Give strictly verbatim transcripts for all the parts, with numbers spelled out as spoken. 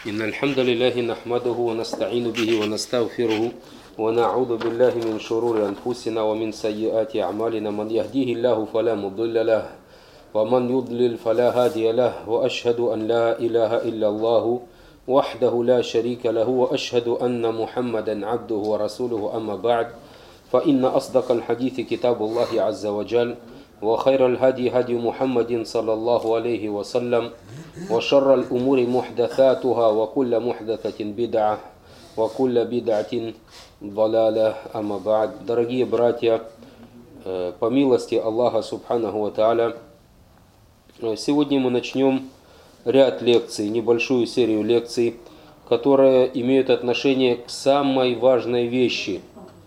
إن الحمد لله نحمده ونستعين به ونستغفره ونعوذ بالله من شرور أنفسنا ومن سيئات أعمالنا من يهديه الله فلا مضل له ومن يضلل فلا هادي له وأشهد أن لا إله إلا الله وحده لا شريك له وأشهد أن محمدا عبده ورسوله أما بعد فإن أصدق الحديث كتاب الله عز وجل وخير الهدي هدي محمد صلى الله عليه وسلم وشر الأمور محدثاتها وكل محدثة بدعة وكل بدعة ضلالة أما بعد. Дорогие братья, по милости Аллаха Субханаху ва Тааля, сегодня мы начнем ряд лекций, небольшую серию лекций, которые имеют отношение к самой важной вещи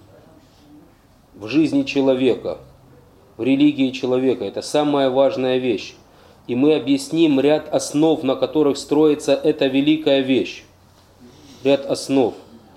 в жизни человека, в религии человека. Это самая важная вещь. И мы объясним ряд основ, на которых строится эта великая вещь. Ряд основ.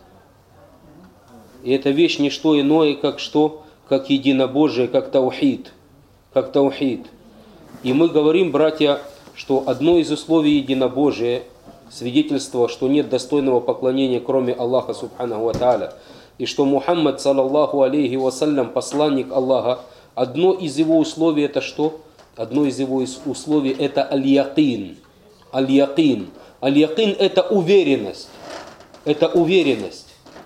И эта вещь не что иное, как что? Как единобожие, как таухид. Как таухид. И мы говорим, братья, что одно из условий единобожия, свидетельство, что нет достойного поклонения, кроме Аллаха Субханаху ва Тааля, и что Мухаммад, саллаллаху алейхи вассалям, посланник Аллаха, одно из его условий это что? Одно из его условий это аль-якин. Аль-якин. Аль-якин это уверенность. Это уверенность.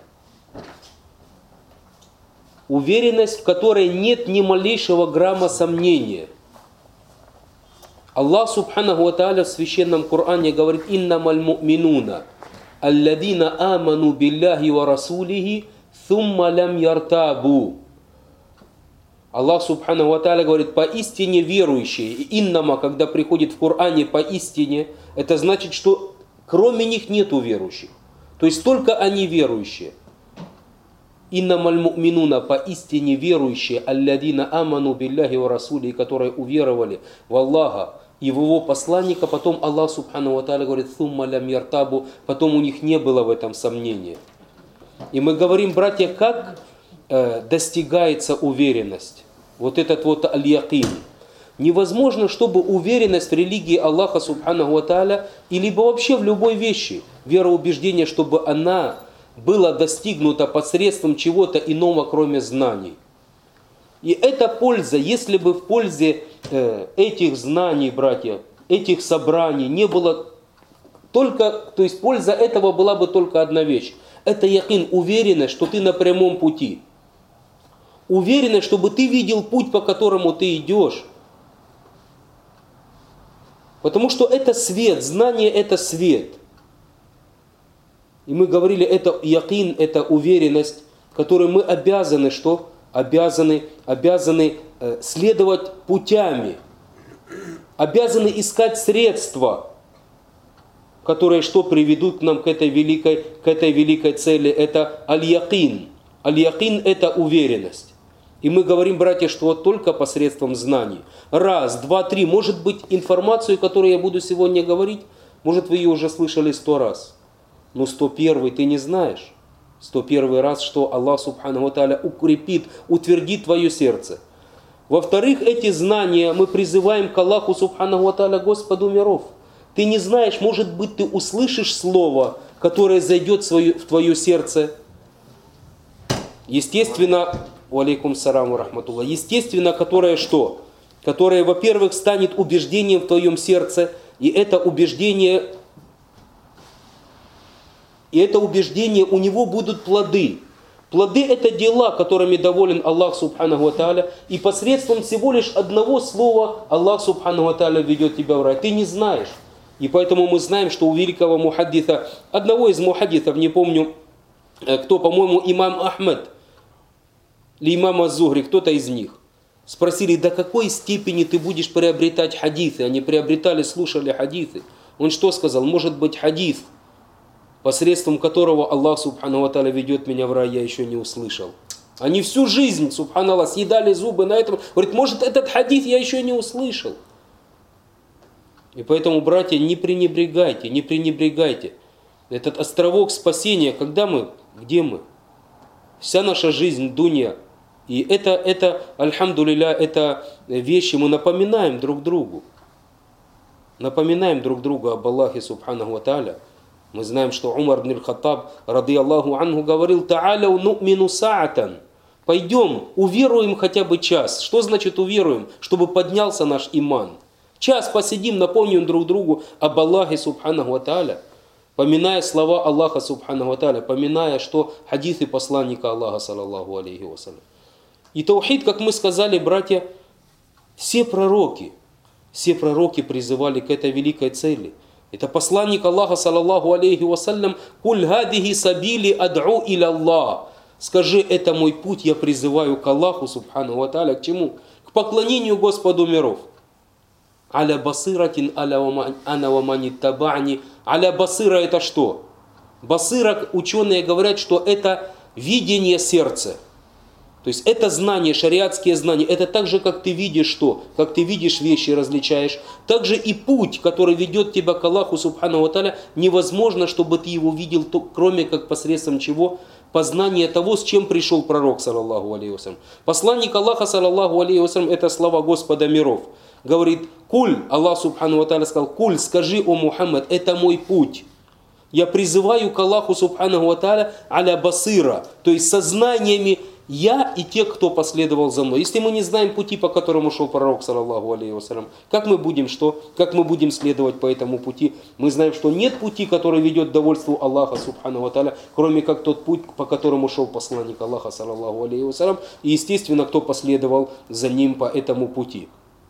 Уверенность, в которой нет ни малейшего грамма сомнения. Аллах Субханаху ва Тааля в священном Коране говорит: «Иннамаль му'минуна алладина аману билляхи ва расулихи thumma лям яртабу». Аллах Субханаху ва Тааля говорит: поистине верующие. И иннама, когда приходит в Коране поистине, это значит, что кроме них нету верующих. То есть только они верующие. Иннамаль му'минуна, поистине верующие, алладина аману билляхи ва расулихи, которые уверовали в Аллаха и в его посланника. Потом Аллах Субханаху ва Тааля говорит: thumma лям яртабу, потом у них не было в этом сомнения. И мы говорим, братья, как э, достигается уверенность. Вот этот вот аль-якин. Невозможно, чтобы уверенность в религии Аллаха Субханаху ва Тааля, и либо вообще в любой вещи, вероубеждение, чтобы она была достигнута посредством чего-то иного, кроме знаний. И эта польза, если бы в пользе э, этих знаний, братья, этих собраний не было только, то есть польза этого была бы только одна вещь. Это якин, уверенность, что ты на прямом пути. Уверенность, чтобы ты видел путь, по которому ты идешь. Потому что это свет, знание это свет. И мы говорили, это якин, это уверенность, которой мы обязаны, что? Обязаны, обязаны э, следовать путями. Обязаны искать средства, которые что приведут к нам к этой великой, к этой великой цели. Это аль-якин. Аль-якин это уверенность. И мы говорим, братья, что вот только посредством знаний. Раз, два, три. Может быть, информацию, которую я буду сегодня говорить, может, вы ее уже слышали сто раз. Но сто первый ты не знаешь. Сто первый раз, что Аллах Субханаху ва Тааля укрепит, утвердит твое сердце. Во-вторых, эти знания мы призываем к Аллаху Субханаху ва Тааля, Господу миров. Ты не знаешь, может быть, ты услышишь слово, которое зайдет в твое сердце. Естественно, валейкум салам ва рахматуллах, естественно, которое что? Которое, во-первых, станет убеждением в твоем сердце, и это убеждение, и это убеждение, у него будут плоды. Плоды это дела, которыми доволен Аллах Субханаху ва Тааля, и посредством всего лишь одного слова Аллах Субханаху ва Тааля ведет тебя в рай. Ты не знаешь. И поэтому мы знаем, что у великого мухаддиса, одного из мухаддисов, не помню, кто, по-моему, имам Ахмад, или имам аз-Зухри, кто-то из них, спросили, до какой степени ты будешь приобретать хадисы. Они приобретали, слушали хадисы. Он что сказал? Может быть, хадис, посредством которого Аллах Субханаху ва Тааля ведет меня в рай, я еще не услышал. Они всю жизнь, субханаллах, съедали зубы на этом. Говорит, может, этот хадис я еще не услышал. И поэтому, братья, не пренебрегайте, не пренебрегайте. Этот островок спасения, когда мы, где мы? Вся наша жизнь, дунья. И это, это, альхамдулилля, это вещи мы напоминаем друг другу. Напоминаем друг другу об Аллахе Субханаху ва Тааля. Мы знаем, что Умар ибн аль-Хаттаб, ради Аллаху анху, говорил: «Та'аляу ну'мину са'атан». Пойдем, уверуем хотя бы час. Что значит уверуем? Чтобы поднялся наш иман. Час посидим, напомним друг другу об Аллахе субханаху ва тааля, поминая слова Аллаха субханаху ва тааля, поминая, что хадисы посланника Аллаха, саллаллаху алейхи вассалям. И таухид, как мы сказали, братья, все пророки, все пророки призывали к этой великой цели. Это посланник Аллаха, саллаллаху алейхи вассалям: «Куль гадихи сабили ад'у иля Аллах». Скажи, это мой путь, я призываю к Аллаху субханаху ва тааля. К чему? К поклонению Господу миров. Аля басиратин аля ана ва мани табани. Аля басира — это что? Басира, ученые говорят, что это видение сердца. То есть это знание, шариатские знания. Это так же, как ты видишь что? Как ты видишь вещи, различаешь. Так же и путь, который ведет тебя к Аллаху субханаху ва тааля, невозможно, чтобы ты его видел, кроме как посредством чего? Познание того, с чем пришел пророк, саллаллаху алейхи вассалям. Посланник Аллаха, саллаллаху алейхи вассалям, это слова Господа миров. Говорит: «Куль», Аллах субхану ва тааля сказал: «Куль, скажи, о Мухаммад, это мой путь. Я призываю к Аллаху субхану ва тааля аля басира», то есть сознаниями я и те, кто последовал за мной. Если мы не знаем пути, по которому шел пророк, саллаллаху алейхи вассалям, как мы будем что? Как мы будем следовать по этому пути? Мы знаем, что нет пути, который ведет к довольству Аллаха субхану ва тааля, кроме как тот путь, по которому шел посланник Аллаха, саллаллаху алейхи вассалям, и, естественно, кто последовал за ним по этому пути.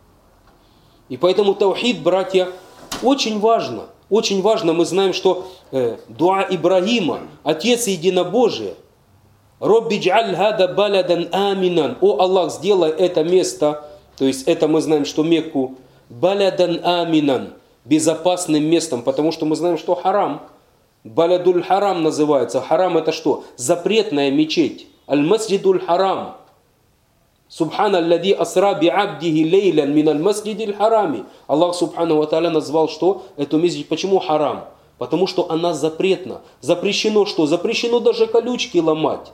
И поэтому таухид, братья, очень важно. Очень важно. Мы знаем, что э, дуа Ибрагима, отец единобожия, «Робби дж'аль хада баладан аминан». «О Аллах, сделай это место», то есть это мы знаем, что Мекку, «баладан аминан», безопасным местом, потому что мы знаем, что харам, «баладуль харам» называется. Харам — это что? Запретная мечеть. «Аль-масджидуль харам». «Субхана аллади асра би абдихи лейлян мин аль-масджидиль харами». Аллах субхану ва тааля назвал что? Эту мечеть. Почему харам? Потому что она запретна. Запрещено что? Запрещено даже колючки ломать.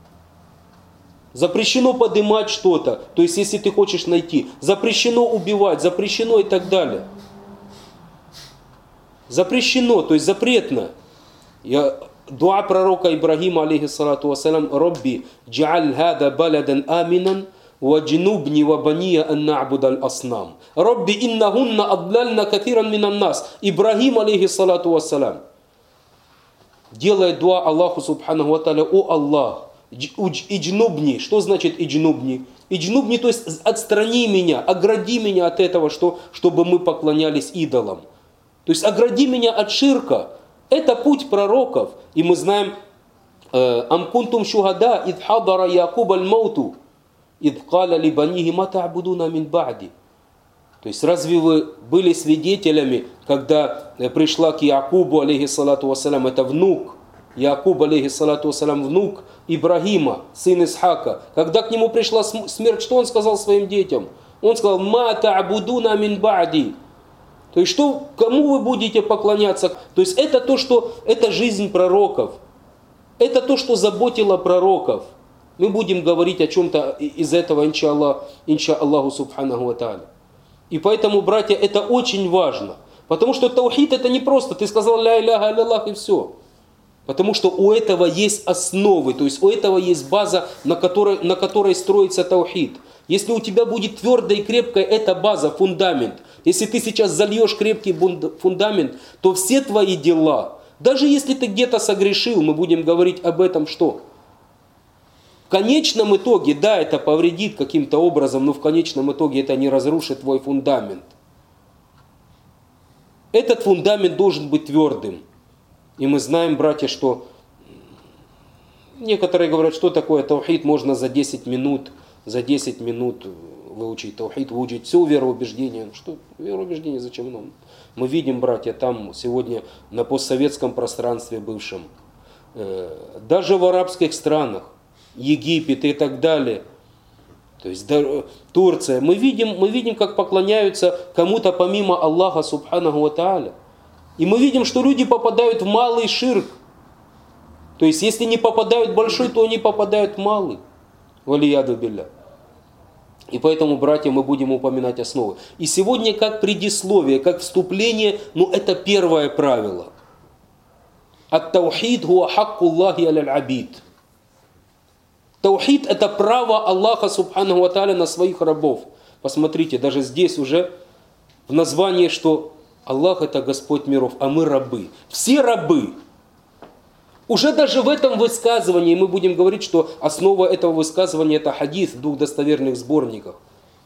Запрещено поднимать что-то, то есть если ты хочешь найти. Запрещено убивать, запрещено и так далее. Запрещено, то есть запретно. Я, дуа пророка Ибрагима, алейхиссалату вассалям: «Робби дж'аль хада баладан аминан ваджнубни вабания ан на'будаль аснам». «Робби иннахунна адлальна катиран минан нас». Ибрагим, алейхиссалату вассалям, делает дуа Аллаху субханаху ва тааля: «О Аллах, иджнубни». Что значит иджнубни? Иджнубни, то есть отстрани меня, огради меня от этого, что, чтобы мы поклонялись идолам. То есть огради меня от ширка. Это путь пророков. И мы знаем: «Ам кунтум шухада ид хадара Якуб аль-мауту ид каля ли банихи ма та'будуна мин ба'ди». То есть разве вы были свидетелями, когда пришла к Якубу, алейхиссалату вассалям, это внук, Якуб, алейхиссалату вассалям, внук Ибрагима, сын Исхака. Когда к нему пришла смерть, что он сказал своим детям? Он сказал: «Ма та'будуна мин ба'ди». То есть, что, кому вы будете поклоняться? То есть, это то, что, это жизнь пророков. Это то, что заботило пророков. Мы будем говорить о чем-то из этого, иншаллах, иншаллаху субханаху ва тааля. И поэтому, братья, это очень важно. Потому что таухид — это не просто ты сказал ля иляха илlallah и все. Потому что у этого есть основы, то есть у этого есть база, на которой, на которой строится таухид. Если у тебя будет твердая и крепкая эта база, фундамент, если ты сейчас зальешь крепкий фундамент, то все твои дела, даже если ты где-то согрешил, мы будем говорить об этом, что? В конечном итоге, да, это повредит каким-то образом, но в конечном итоге это не разрушит твой фундамент. Этот фундамент должен быть твердым. И мы знаем, братья, что некоторые говорят, что такое таухид, можно за десять минут, за десять минут выучить таухид, выучить все вероубеждение. Что вероубеждение, зачем нам? Мы видим, братья, там сегодня на постсоветском пространстве бывшем, даже в арабских странах, Египет и так далее, то есть Турция, мы видим, мы видим, как поклоняются кому-то помимо Аллаха субханаху ва тааля. И мы видим, что люди попадают в малый ширк. То есть, если не попадают в большой, то они попадают в малый. Валияду билля. И поэтому, братья, мы будем упоминать основы. И сегодня, как предисловие, как вступление, ну, это первое правило. Ат-таухид хуа хаккуллахи аль-абид. Таухид — это право Аллаха субханаху ва тааля на своих рабов. Посмотрите, даже здесь уже в названии, что Аллах — это Господь миров, а мы рабы. Все рабы. Уже даже в этом высказывании мы будем говорить, что основа этого высказывания — это хадис в двух достоверных сборниках.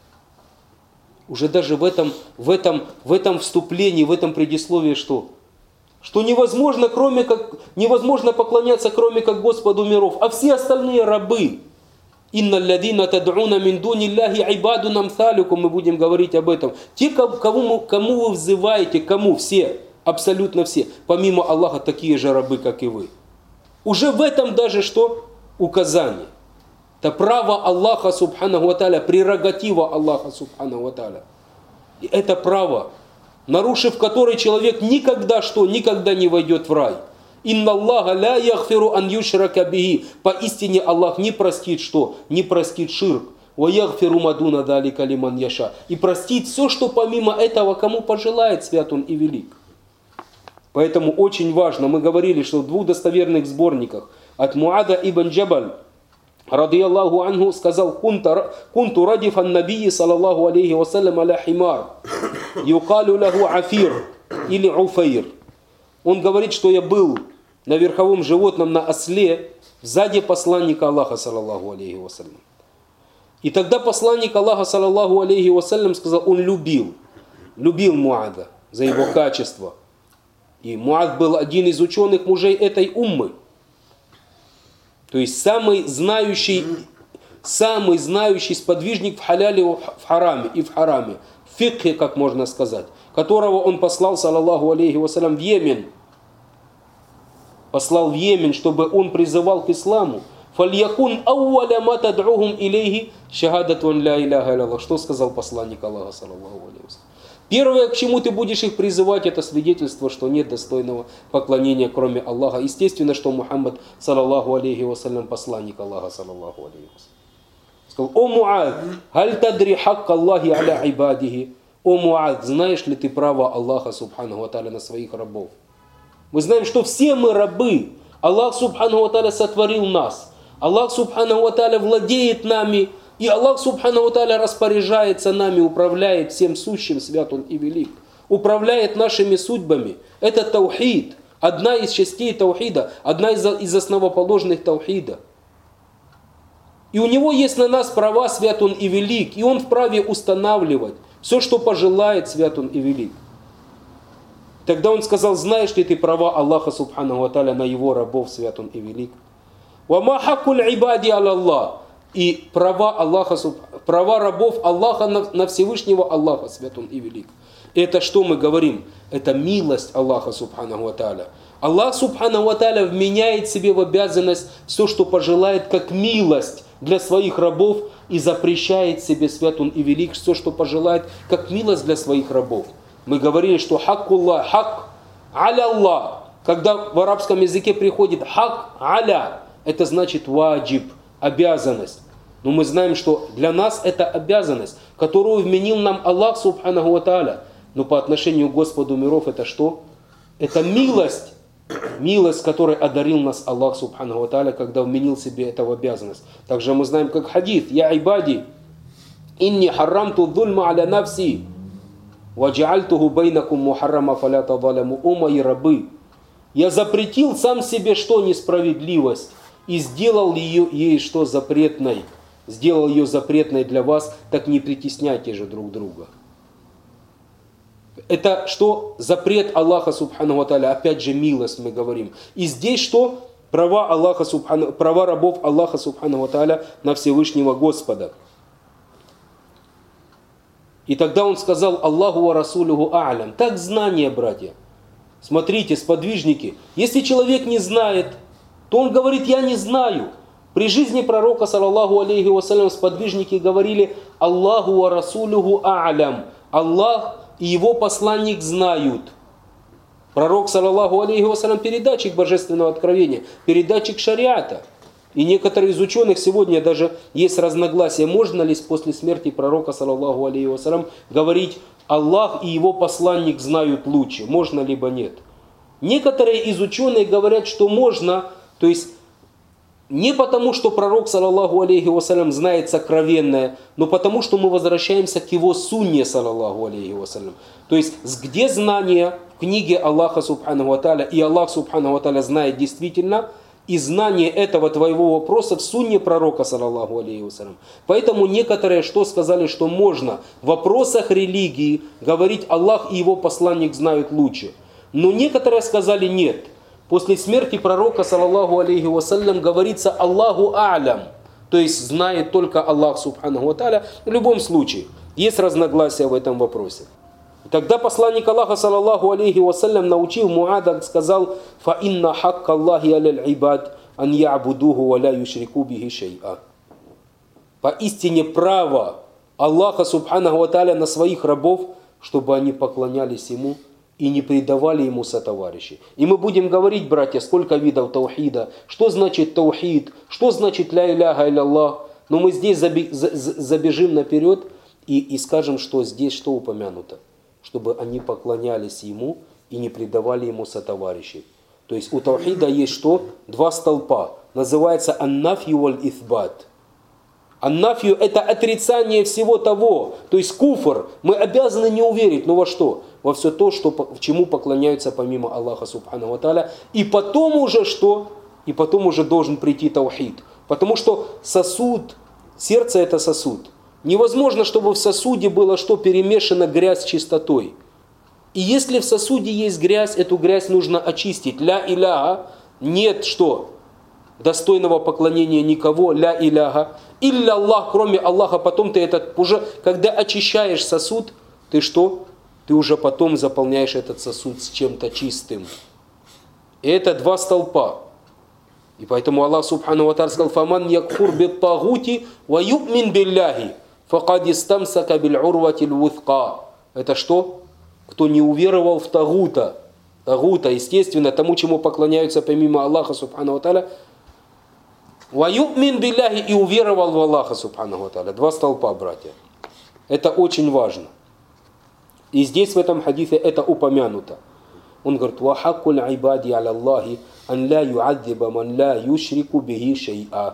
Уже даже в этом, в этом, в этом вступлении, в этом предисловии что? Что невозможно, кроме как, невозможно поклоняться, кроме как Господу миров, а все остальные рабы. «Инна лядина тад'уна мин дуни Аллахи айбадун амсалюкум», мы будем говорить об этом. Те, кому, кому вы взываете, кому? Все, абсолютно все. Помимо Аллаха, такие же рабы, как и вы. Уже в этом даже что? Указание. Это право Аллаха субханаху ва тааля, прерогатива Аллаха субханаху ва тааля. И это право, нарушив который человек никогда что? Никогда не войдет в рай. «Инна Аллаха ля яхфиру ан юшрака бихи». Поистине Аллах не простит что? Не простит ширк. «Ва яхфиру мадуна далика лиман яша». И простит все, что помимо этого кому пожелает, свят он и велик. Поэтому очень важно, мы говорили, что в двух достоверных сборниках от Муада ибн Джабаль, ради Аллаху анху, сказал: «Кунту радиф ан-набии саллаллаху алейхи вассалям аля химар, юкалю лаху афир или уфайр». Он говорит, что я был на верховом животном, на осле, сзади посланника Аллаха саллаллаху алейхи вассалям. И тогда посланник Аллаха саллаллаху алейхи вассалям сказал, он любил, любил Муада за его качество. И Муад был один из ученых мужей этой уммы. То есть самый знающий, самый знающий сподвижник в халяле, в хараме и в хараме. В фикхе, как можно сказать. Которого он послал, саллаллаху алейхи вассалям, в Йемен. Послал в Йемен, чтобы он призывал к исламу. «Фальякун ауаля ма тад'ухум илейхи шахадатун ля иляха илlallah». Что сказал посланник Аллаха, саллаллаху алейхи вассалям? Первое, к чему ты будешь их призывать, это свидетельство, что нет достойного поклонения, кроме Аллаха. Естественно, что Мухаммад, саллаллаху алейхи вассалям, посланник Аллаха, саллаллаху алейхи вассалям. Сказал: «О Муад, халь тадри хакка Аллахи аля ибадихи». О Муад, знаешь ли ты право Аллаха, субханаху ва тааля, на своих рабов? Мы знаем, что все мы рабы. Аллах, субханаху ва тааля, сотворил нас. Аллах, субханаху ва тааля, владеет нами. И Аллах, субханаху ва тааля, распоряжается нами, управляет всем сущим, свят он и велик. Управляет нашими судьбами. Это таухид. Одна из частей таухида. Одна из, из основоположных таухида. И у него есть на нас права, свят он и велик. И он вправе устанавливать все, что пожелает, свят он и велик. Тогда он сказал: знаешь ли ты права Аллаха, субханаху ва тааля, на его рабов, свят он и велик? «Вама хаккуль ибади аля Аллах». И права Аллаха, права рабов Аллаха на, на Всевышнего Аллаха, свят он и велик. Это что мы говорим? Это милость Аллаха, субханаху ва тааля. Аллах, субханаху ва тааля, вменяет себе в обязанность все, что пожелает, как милость для своих рабов, и запрещает себе, свят он и велик, все, что пожелает, как милость для своих рабов. Мы говорили, что хаккуллах, хак аля Аллах. Когда в арабском языке приходит хак аля, это значит ваджиб, обязанность. Но мы знаем, что для нас это обязанность, которую вменил нам Аллах, субханаху ва тааля. Но по отношению к Господу миров это что? Это милость. Милость, которой одарил нас Аллах, субханаху ва тааля, когда вменил себе эту обязанность. Также мы знаем, как хадис: «Я ибади, инни харрамту зульма аля нафси, ва джаальтуху байнакум мухаррама фаля тазаляму». О мои рабы, я запретил сам себе что? Несправедливость. И сделал ее, ей что? Запретной. Сделал ее запретной для вас, так не притесняйте же друг друга. Это что? Запрет Аллаха, субханаху ва тааля, опять же милость мы говорим. И здесь что? Права, Аллаха, субхана, права рабов Аллаха, субханаху ва тааля, на Всевышнего Господа. И тогда он сказал: Аллаху ва расулюху а'лям. Так знание, братья. Смотрите, сподвижники, если человек не знает, то он говорит: я не знаю. При жизни пророка, саллаллаху алейхи вассалям, сподвижники говорили: Аллаху ва расулюху а'лям. Аллах и его посланник знают. Пророк, саллаллаху алейхи вассалям, передатчик божественного откровения, передатчик шариата. И некоторые из ученых сегодня даже есть разногласия, можно ли после смерти пророка, саллаллаху алейхи вассалям, говорить: Аллах и его посланник знают лучше, можно либо нет. Некоторые из ученых говорят, что можно, то есть не потому, что пророк, саллаллаху алейхи вассалям, знает сокровенное, но потому, что мы возвращаемся к его сунне, саллаллаху алейхи вассалям. То есть, где знание в книге Аллаха, субханаху ва тааля, и Аллах, субханаху ва тааля, знает действительно, и знание этого твоего вопроса в сунне пророка, саллаллаху алейхи вассалям. Поэтому некоторые что сказали, что можно в вопросах религии говорить Аллах и его посланник знают лучше. Но некоторые сказали нет. После смерти пророка, саллаллаху алейхи вассалям, говорится Аллаху а'лям, то есть знает только Аллах, субханаху ва тааля. В любом случае, есть разногласия в этом вопросе. Тогда посланник Аллаха, саллаллаху алейхи вассалям, научил Муада, сказал: «Фа инна хакка Аллахи аля ибад ан я'будуху ва ля юшрику бихи шай'a». Поистине право Аллаха, субханаху ва тааля, на своих рабов, чтобы они поклонялись Ему и не предавали Ему сотоварищей. И мы будем говорить, братья, сколько видов таухида, что значит таухид, что значит ля иляха илля. Но мы здесь забежим наперед и, и скажем, что здесь что упомянуто. Чтобы они поклонялись Ему и не предавали Ему сотоварищей. То есть у таухида есть что? Два столпа. Называется аннафью валь ithбат. Аннафью – это отрицание всего того. То есть куфр. Мы обязаны не уверить, но во что? Во все то, что, в чему поклоняются помимо Аллаха, субханаху ва тааля. И потом уже что? И потом уже должен прийти таухид. Потому что сосуд, сердце – это сосуд. Невозможно, чтобы в сосуде было что? Перемешано грязь с чистотой. И если в сосуде есть грязь, эту грязь нужно очистить. Ля иляха, нет что? Достойного поклонения никого, ля иляха. Илля Аллах, кроме Аллаха. Потом ты этот, уже, когда очищаешь сосуд, ты что? Ты уже потом заполняешь этот сосуд с чем-то чистым. И это два столпа. И поэтому Аллах, субхану ва тааля, сказал: «Фаман якфур бит-тагути ва ю'мин билляхи, факад истамсака биль-урватиль вуthqa». Это что? Кто не уверовал в тагута. Тагута, естественно, тому, чему поклоняются помимо Аллаха, субхану ва тааля. «Ва ю'мин билляхи», и уверовал в Аллаха, субхану ва тааля. Два столпа, братья. Это очень важно. И здесь в этом хадисе это упомянуто. Он говорит: «Ва хаккуль айбади аля Аллахи ан ля ю'адзиба ман ля юшрику бихи шай'a».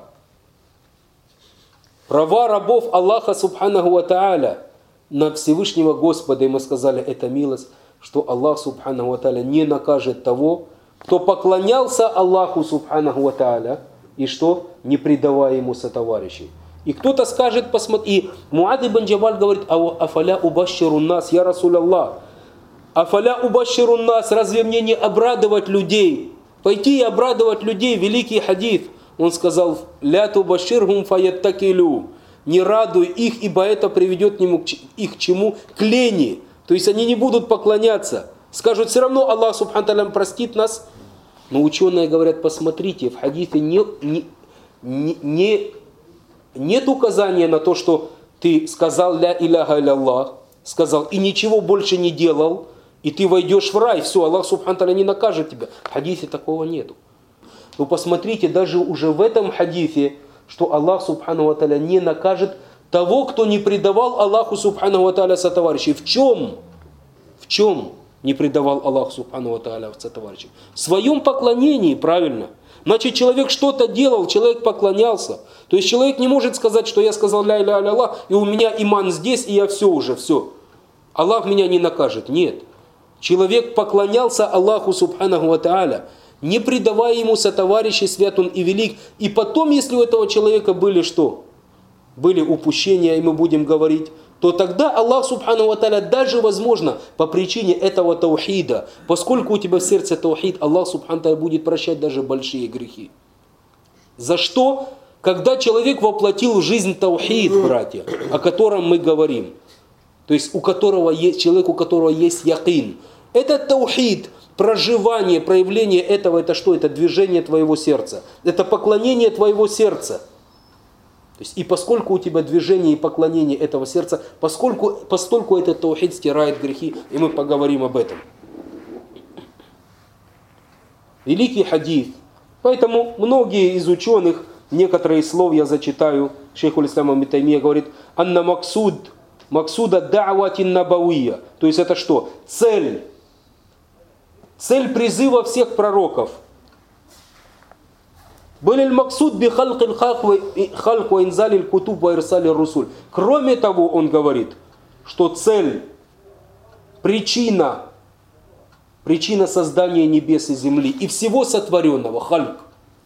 Права рабов Аллаха, субханаху ва тааля, на Всевышнего Господа, и мы сказали, это милость, что Аллах, субханаху ва тааля, не накажет того, кто поклонялся Аллаху, субханаху ва тааля, и что? Не предавая Ему сотоварищей. И кто-то скажет, посмотри, и Муад ибн Джабаль говорит: «Афаля убашширун нас, я Расуль Аллах, афаля убашширун нас, разве мне не обрадовать людей? Пойти и обрадовать людей», великий хадис. Он сказал: «Ля тубашширхум фаяттакилю», не радуй их, ибо это приведет их к чему? К лени. То есть они не будут поклоняться. Скажут: все равно Аллах, субхану тааля, простит нас. Но ученые говорят: посмотрите, в хадисе не, не, не, не нет указания на то, что ты сказал ля иляха илля Аллах, сказал и ничего больше не делал, и ты войдешь в рай, все, Аллах, субхану тааля, не накажет тебя. В хадисе такого нету. Но посмотрите, даже уже в этом хадисе, что Аллах, субхану тааля, не накажет того, кто не предавал Аллаху, субхану тааля, сотоварищей. В чем? В чем не предавал Аллах, субхану тааля, сотоварищей? В своем поклонении, правильно. Значит, человек что-то делал, человек поклонялся. То есть человек не может сказать, что я сказал ля иляха илля Аллах, и у меня иман здесь, и я все уже, все. Аллах меня не накажет. Нет. Человек поклонялся Аллаху, субханаху ва тааля, не предавая Ему сотоварищей, свят Он и велик. И потом, если у этого человека были что? Были упущения, и мы будем говорить, то тогда Аллах, субхану ва тааля, даже возможно по причине этого таухида, поскольку у тебя в сердце таухид, Аллах, субхану ва тааля, будет прощать даже большие грехи. За что? Когда человек воплотил в жизнь таухид, братья, о котором мы говорим, то есть у которого есть, человек, у которого есть якин, этот таухид, проживание, проявление этого, это что? Это движение твоего сердца, это поклонение твоего сердца. То есть, и поскольку у тебя движение и поклонение этого сердца, поскольку, постольку этот таухид стирает грехи, и мы поговорим об этом. Великий хадис. Поэтому многие из ученых, некоторые слов я зачитаю, шейх аль-Ислам ибн Таймия говорит: «Анна максуд, максуда да'ватин набавия». То есть это что? Цель цель призыва всех пророков. Кроме того, он говорит, что цель, причина, причина создания небес и земли и всего сотворенного, хальк.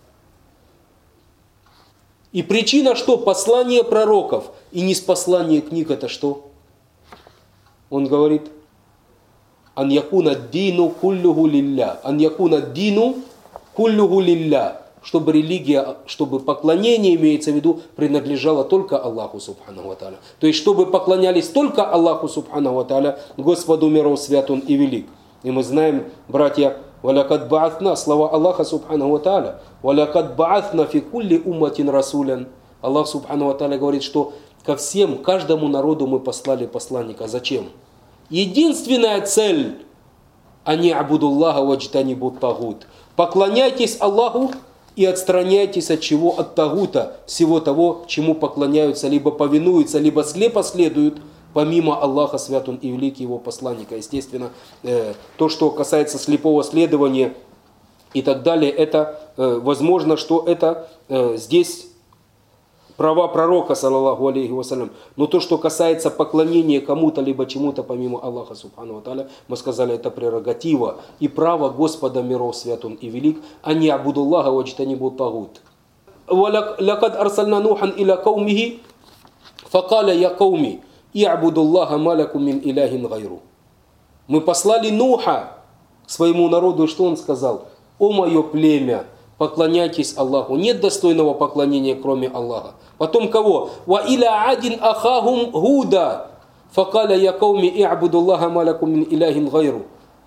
И причина что? Послание пророков. И ниспослание книг это что? Он говорит, ан якуна дину куллюху лилля. Ан якуна дину куллюху лилля. Чтобы религия, чтобы поклонение, имеется в виду, принадлежало только Аллаху Субханаху ва Тааля. То есть, чтобы поклонялись только Аллаху Субханаху ва Тааля, Господу миров, свят Он и велик. И мы знаем, братья, «Валякад ба'атна», слова Аллаха Субханаху ва Тааля, «Валякад ба'атна фи кулли умматин расулян». Аллах Субханаху ва Тааля говорит, что ко всем, каждому народу мы послали посланника. Зачем? Единственная цель – «Ани абудуллаха ваджтанибу тагут». Поклоняйтесь Аллаху и отстраняйтесь от чего? От тагута, всего того, чему поклоняются, либо повинуются, либо слепо следуют, помимо Аллаха, свят Он и великий Его посланника. Естественно, э, то, что касается слепого следования и так далее, это э, возможно, что это э, здесь права пророка, саллаллаху алейхи вассалям. Но то, что касается поклонения кому-то, либо чему-то помимо Аллаха, субхану ва тааля, мы сказали, это прерогатива и право Господа миров, свят Он и велик, а не абудуллаха ваджтанибу тагут. «Лакад арсальна нухан иля каумихи, факаля я кауми, и'абудуллаха малякум мин иляхин гайру». Мы послали Нуха к своему народу, и что он сказал? «О мое племя, поклоняйтесь Аллаху, нет достойного поклонения, кроме Аллаха». Потом кого? «Ва иля адин ахахум гуда, факаля я кауми и'абудуллаха малякум мин иляхин гайру».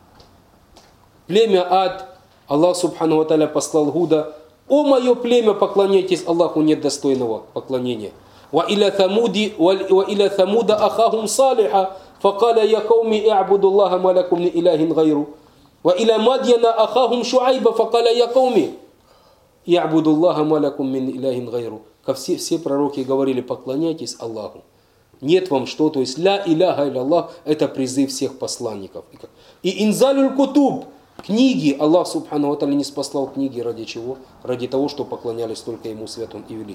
Племя Ад, Аллах субхану ва тааля послал Гуда: «О мое племя, поклоняйтесь Аллаху, нет достойного поклонения». «Ва иля тhamudi ва иля тhamуда ахахум салиха, факаля я кауми и'абудуллаха малякум мин иляхин гайру». «Ва иля мадьяна ахахум шуайба, факаля я кауми и'абудуллаха малякум мин иляхин гайру». Ко все, все пророки говорили: поклоняйтесь Аллаху. Нет вам что, то есть ля иляха илля Аллах, это призыв всех посланников. И инзалюль кутуб, книги, Аллах субхану ва тааля не спаслал книги ради чего? Ради того, что поклонялись только Ему, свят Он и велик.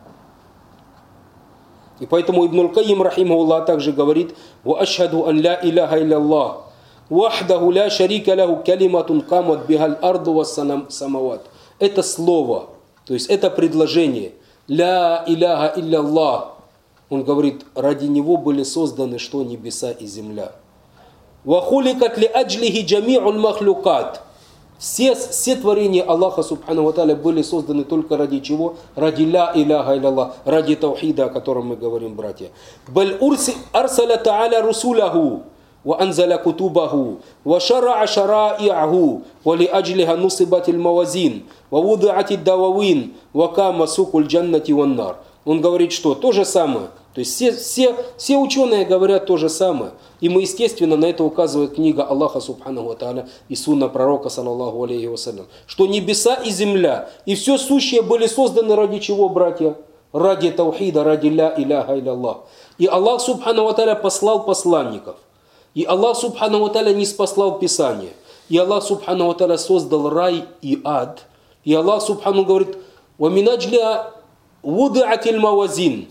И поэтому Ибн аль-Кайим рахимахуллах также говорит: «Ва ашхаду ан ля иляха илля Аллах, вахдаху ля шарика лаху калиматун камат бихаль арду ва самават». Это слово, то есть это предложение. Ля иляха илля Аллах. Он говорит, ради него были созданы что? Небеса и земля. Ва хуликат ли аджлихи джами'уль махлюкат. Все, все творения Аллаха субхану ва тааля были созданы только ради чего? Ради ля иляха илля Аллах, ради таухида, о котором мы говорим, братья. Баль арсаля тааля русуляху, ва анзаля кутубаху, ва шара'a шара'i'аху, ва ли аджлиха нусибатиль мавазин, ва вуди'атид дававин, ва кама сукуль джаннати ван нар. Он говорит, что то же самое. То есть все, все, все ученые говорят то же самое. И мы, естественно, на это указывает книга Аллаха субхану ва тааля и сунна пророка, саллаллаху алейхи вассалям, что небеса и земля и все сущее были созданы ради чего, братья? Ради таухида, ради ля иляха илля Аллах. И Аллах субхану ва тааля послал посланников. И Аллах субхану ва тааля не спаслал Писание. И Аллах субхану ва тааля создал рай и ад. И Аллах субхану говорит: «Ва минаджля вуди'атиль мавазин».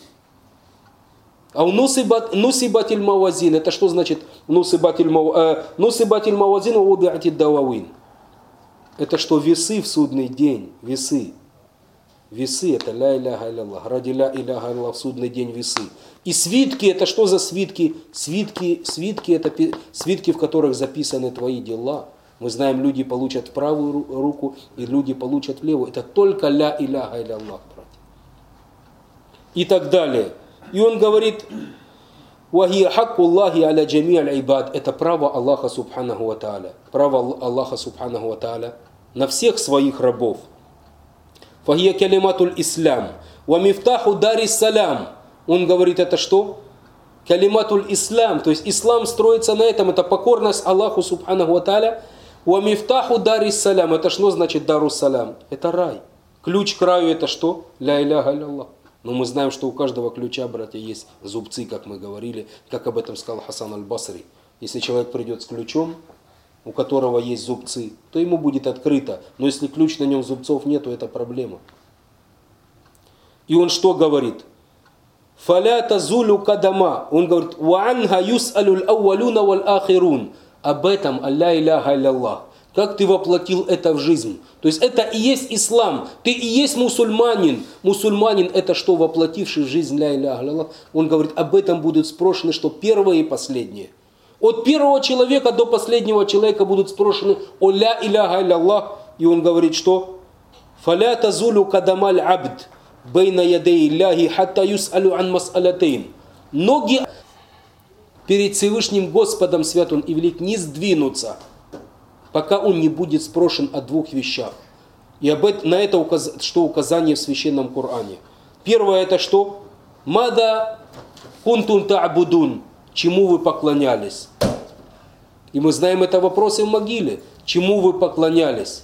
А нусибатиль мавазин, это что значит нусибатиль мавазин ва вуди'атид дававин? Это что весы в судный день, весы. Весы это ля иляха илля Аллах, ради ля иляха илля Аллах в судный день весы. И свитки, это что за свитки? Свитки, свитки это свитки, в которых записаны твои дела. Мы знаем, люди получат в правую руку, и люди получат в левую. Это только ля иляха илля Аллах, братья. И так далее. И он говорит: «Вахия хаккуллахи аля джами'аль ибад». Это право Аллаха субханаху ва тааля. Право Аллаха субханаху ва тааля на всех своих рабов. «Фахия калиматуль ислам, ва мифтаху дарис салям». Он говорит, это что? Калиматуль ислам, то есть ислам строится на этом, это покорность Аллаху субханаху ва тааля. «Ва мифтаху дарис салям». Это что значит дарус салям? Это рай. Ключ к раю это что? Ля иляха илля Аллах. Но мы знаем, что у каждого ключа, братья, есть зубцы, как мы говорили, как об этом сказал Хасан аль-Басри. Если человек придет с ключом, у которого есть зубцы, то ему будет открыто. Но если ключ на нем зубцов нет, то это проблема. И он что говорит? «Фаля тазулю кадама». Он говорит, «Ваанха юс'алюль ауалюна валь ахирун». Об этом, алля иляха илlallah. Как ты воплотил это в жизнь? То есть это и есть ислам. Ты и есть мусульманин. Мусульманин это что, воплотивший в жизнь ля иляха илlallah? Он говорит, об этом будут спрошены, что первое и последнее. От первого человека до последнего человека будут спрошены о ля иляха илlallah. И он говорит, что «Фаля тазулю кадамаль абд бейна ядей илляхи хатта юс'алю ан мас'алатейн». Ноги перед Всевышним Господом свят Он и велик не сдвинутся, пока он не будет спрошен о двух вещах. И об это, на это указ, что указание в Священном Коране. Первое это что? Мада кунтун та'будун. Чему вы поклонялись? И мы знаем это вопросы в могиле. Чему вы поклонялись?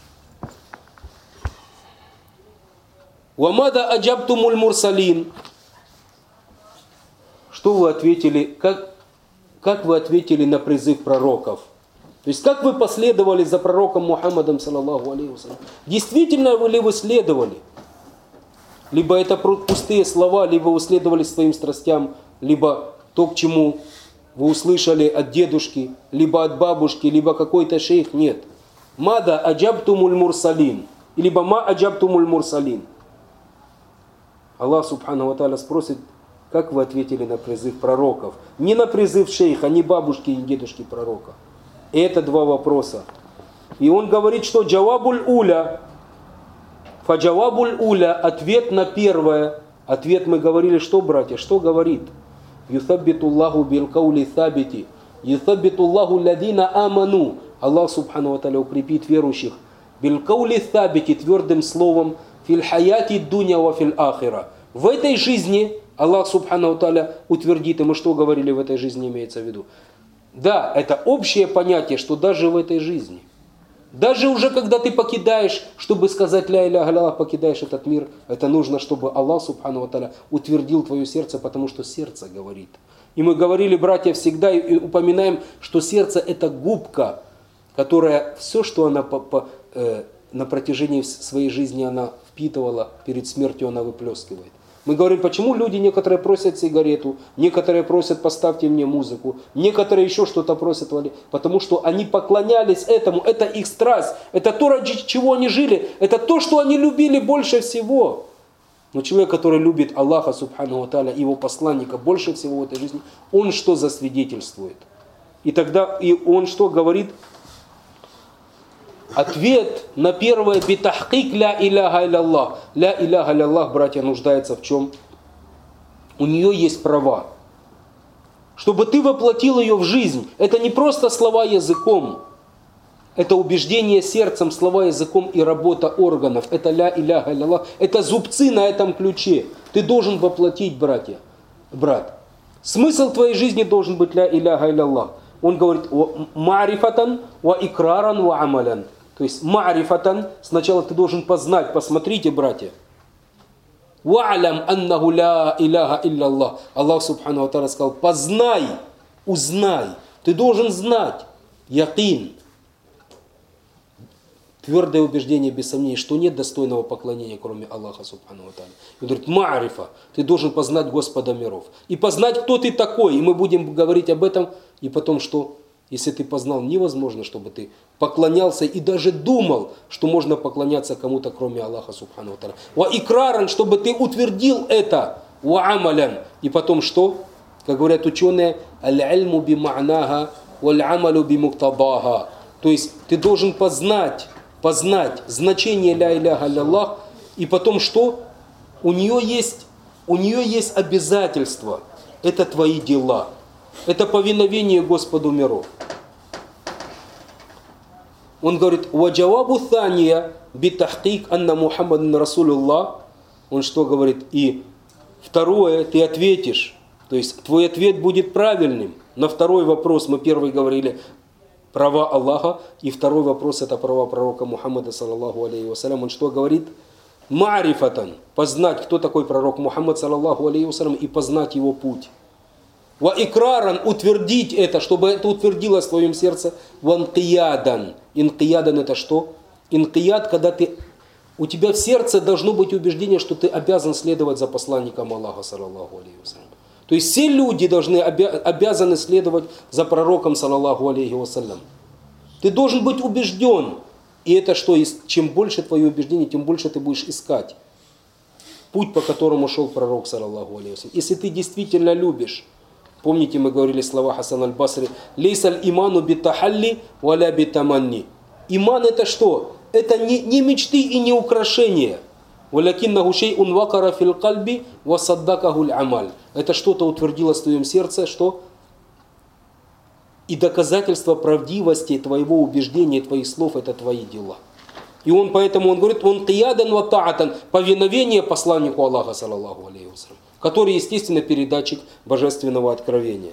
Вамада аджабтумуль мурсалин. Что вы ответили? Как, как вы ответили на призыв пророков? То есть, как вы последовали за пророком Мухаммадом, саллаллаху алейхи вассалям? Действительно ли вы следовали? Либо это пустые слова, либо вы следовали своим страстям, либо то, к чему вы услышали от дедушки, либо от бабушки, либо какой-то шейх. Нет. Мада аджабтумуль мурсалин. Либо ма аджабтумуль мурсалин. Аллах субхану ва тааля спросит, как вы ответили на призыв пророков. Не на призыв шейха, не бабушки и дедушки пророка. Это два вопроса. И он говорит, что джавабуль уля, фаджавабуль уля, ответ на первое. Ответ мы говорили, что, братья, что говорит? Юсаббитуллаху билкаули сабити, юсаббитуллаху ладина аману. Аллах субхану ва тааля укрепит верующих билкаули сабити, твердым словом, фил хаяти дуня ва фил ахира. В этой жизни Аллах субхану ва тааля утвердит, и мы что говорили в этой жизни имеется в виду? Да, это общее понятие, что даже в этой жизни, даже уже когда ты покидаешь, чтобы сказать ля иляха илlallah, покидаешь этот мир, это нужно, чтобы Аллах субхану ва тааля утвердил твое сердце, потому что сердце говорит. И мы говорили, братья, всегда и упоминаем, что сердце это губка, которая все, что она по, по, э, на протяжении своей жизни она впитывала, перед смертью она выплескивает. Мы говорим, почему люди некоторые просят сигарету, некоторые просят поставьте мне музыку, некоторые еще что-то просят, потому что они поклонялись этому, это их страсть, это то, ради чего они жили, это то, что они любили больше всего. Но человек, который любит Аллаха субхану ва тааля, его посланника больше всего в этой жизни, он что засвидетельствует? И тогда и он что говорит? Ответ на первое битахкик ля иляха илlallah. Ля иляха илlallah, братья, нуждается в чем? У нее есть права. Чтобы ты воплотил ее в жизнь, это не просто слова языком. Это убеждение сердцем, слова языком и работа органов. Это ля иляха илlallah. Это зубцы на этом ключе. Ты должен воплотить, братья. Брат. Смысл твоей жизни должен быть ля иляха илlallah. Он говорит, ма'рифатан ва икраран ва амалян. То есть ма'рифатан, сначала ты должен познать, посмотрите, братья. Ва'алям аннаху ля иляха илlallah. Аллах субхану ва тааля сказал, познай, узнай. Ты должен знать. Якин. Твердое убеждение, без сомнений, что нет достойного поклонения, кроме Аллаха субхану ва тааля. Он говорит, ма'рифа. Ты должен познать Господа миров. И познать, кто ты такой. И мы будем говорить об этом. И потом, что если ты познал, невозможно, чтобы ты поклонялся и даже думал, что можно поклоняться кому-то, кроме Аллаха субхану ва тааля. Ва икраран, чтобы ты утвердил это. Ва амалян. И потом что? Как говорят ученые, аль-ильму би ма'наха, валь-амалу би муктабаха. То есть ты должен познать, познать значение ля иляха илlallah. И потом что? У нее есть, у нее есть обязательства. Это твои дела. Это повиновение Господу миров. Он говорит, «Ваджавабу thaniya битахкик анна Мухаммадан Расулуллах». Он что говорит? И второе, ты ответишь. То есть твой ответ будет правильным. На второй вопрос, мы первый говорили, права Аллаха. И второй вопрос, это права пророка Мухаммада, саллаллаху алейхи вассалям. Он что говорит? Ма'рифатан. Познать, кто такой пророк Мухаммад, саллаллаху алейхи вассалям, и познать его путь. Ва икраран, утвердить это, чтобы это утвердилось в твоем сердце. Ва инкиядан. Инкиядан это что? Инкияд, когда ты, у тебя в сердце должно быть убеждение, что ты обязан следовать за посланником Аллаха, саллаллаху алейхи вассалям. То есть все люди должны, обязаны следовать за пророком, саллаллаху алейхи вассалям. Ты должен быть убежден. И это что? Чем больше твое убеждение, тем больше ты будешь искать путь, по которому шел пророк, саллаллаху алейхи вассалям. Если ты действительно любишь, помните, мы говорили слова Хасан аль-Басри, «Лейсаль иману битахалли валя битаманни». Иман это что? Это не, не мечты и не украшения. «Валякиннаху шей'ун вакара фил кальби васаддакахуль амаль». Это что-то утвердилось в твоем сердце, что? И доказательство правдивости твоего убеждения, твоих слов, это твои дела. И он поэтому, он говорит, он киядан ва таатан, повиновение посланнику Аллаха, саллаллаху алейхи вассалям, который, естественно, передатчик божественного откровения.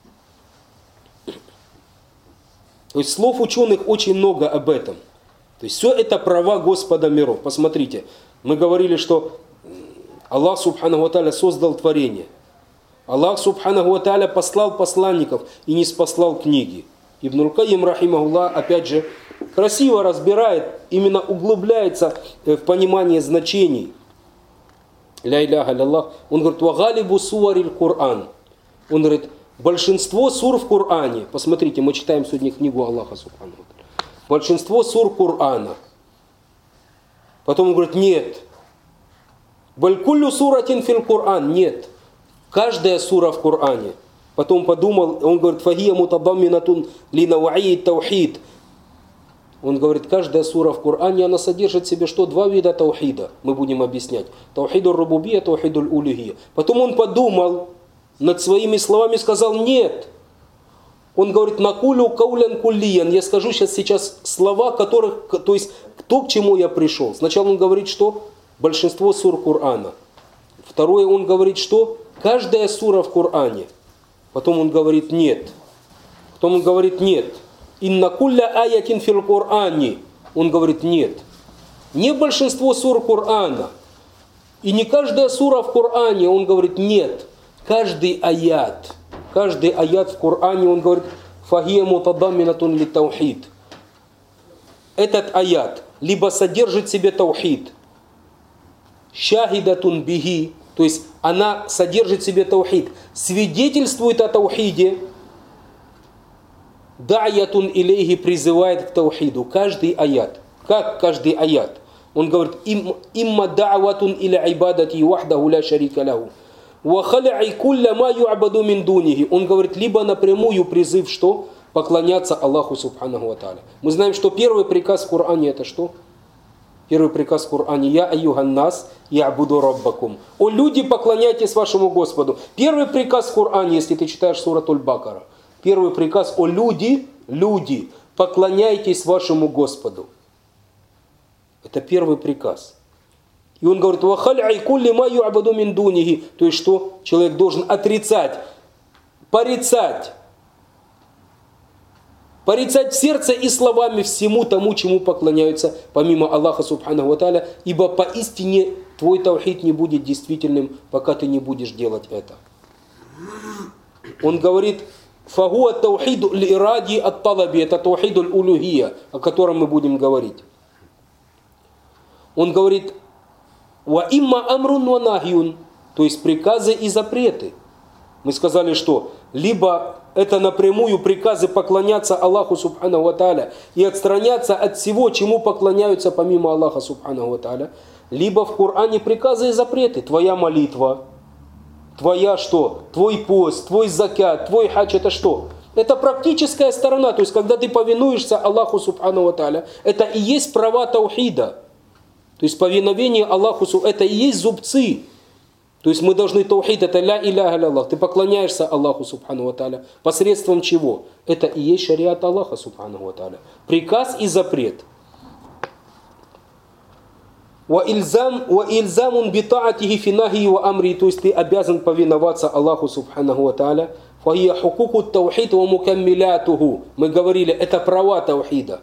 То есть слов ученых очень много об этом. То есть все это права Господа миров. Посмотрите, мы говорили, что Аллах субханаху ва тааля создал творение. Аллах субханаху ва тааля послал посланников и не спаслал книги. Ибн аль-Кайим рахимахуллах опять же красиво разбирает, именно углубляется в понимание значений. Ля иляха илlallah. Он говорит, ва галибу суариль Кур'ан. Он говорит, большинство сур в Коране, посмотрите, мы читаем сегодня книгу Аллаха субханаху ва тааля. Большинство сур Корана. Потом он говорит, нет. Балькуллю суратин фил Коран. Нет. Каждая сура в Коране. Потом подумал, он говорит, фахия мутадамминатун линауи таухид. Он говорит, каждая сура в Коране, она содержит в себе что? Два вида таухида. Мы будем объяснять. Таухидуль рубубия, таухидуль улюхия. Потом он подумал над своими словами и сказал, нет. Он говорит, накулю каулян куллиян. Я скажу сейчас, сейчас слова, которых, то есть, то, к чему я пришел. Сначала он говорит, что? Большинство сур Корана. Второе, он говорит, что? Каждая сура в Коране. Потом он говорит, нет. Потом он говорит, нет. Инна кулля аятин фил Коране. Он говорит, нет. Не большинство сур Корана. И не каждая сура в Коране. Он говорит, нет. Каждый аят. Каждый аят в Коране, он говорит, фахия мутадамминатун ли таухид. Этот аят либо содержит в себе таухид, шахидатун бихи, то есть она содержит в себе таухид, свидетельствует о таухиде, да'ятун илейхи, призывает к таухиду. Каждый аят. Как каждый аят? Он говорит, имма да'ватун иля ибадати вахдаху ля шарика лаху. Ва халя'и кулля ма ю'абаду мин дунихи. Он говорит, либо напрямую призыв, что? Поклоняться Аллаху субханаху ва тааля. Мы знаем, что первый приказ в Коране это что? Первый приказ в Коране. Я аюхан нас, я абуду раббакум. О люди, поклоняйтесь вашему Господу. Первый приказ в Коране, если ты читаешь сурат Аль-Бакара. Первый приказ, о люди, люди, поклоняйтесь вашему Господу. Это первый приказ. И он говорит, вахаля'и кулли ма ю'абаду мин дунихи. То есть что? Человек должен отрицать, порицать. Порицать в сердце и словами всему тому, чему поклоняются, помимо Аллаха субханаху ва тааля, ибо поистине твой таухид не будет действительным, пока ты не будешь делать это. Он говорит, фагуа таухиду лиради ат талаби, это таухидуль улюхия, о котором мы будем говорить. Он говорит, ва имма амрун ва нахьюн, то есть приказы и запреты. Мы сказали, что либо это напрямую приказы поклоняться Аллаху субханаху ва тааля и отстраняться от всего, чему поклоняются помимо Аллаха субханаху ва тааля, либо в Коране приказы и запреты. Твоя молитва, твоя что? Твой пост, твой закят, твой хадж, это что? Это практическая сторона, то есть когда ты повинуешься Аллаху субханаху ва тааля, это и есть права таухида. То есть повиновение Аллаху, это и есть зубцы. То есть мы должны таухид, это ля иляха илlallah. Ты поклоняешься Аллаху субханаху ва тааля. Посредством чего? Это и есть шариат Аллаха субханаху ва тааля. Приказ и запрет. Ва ильзамун битаатихи финахи ва амри. То есть ты обязан повиноваться Аллаху субханаху ва тааля. Фахия хукуку таухид ва мукаммилятуху. Мы говорили, это права таухида.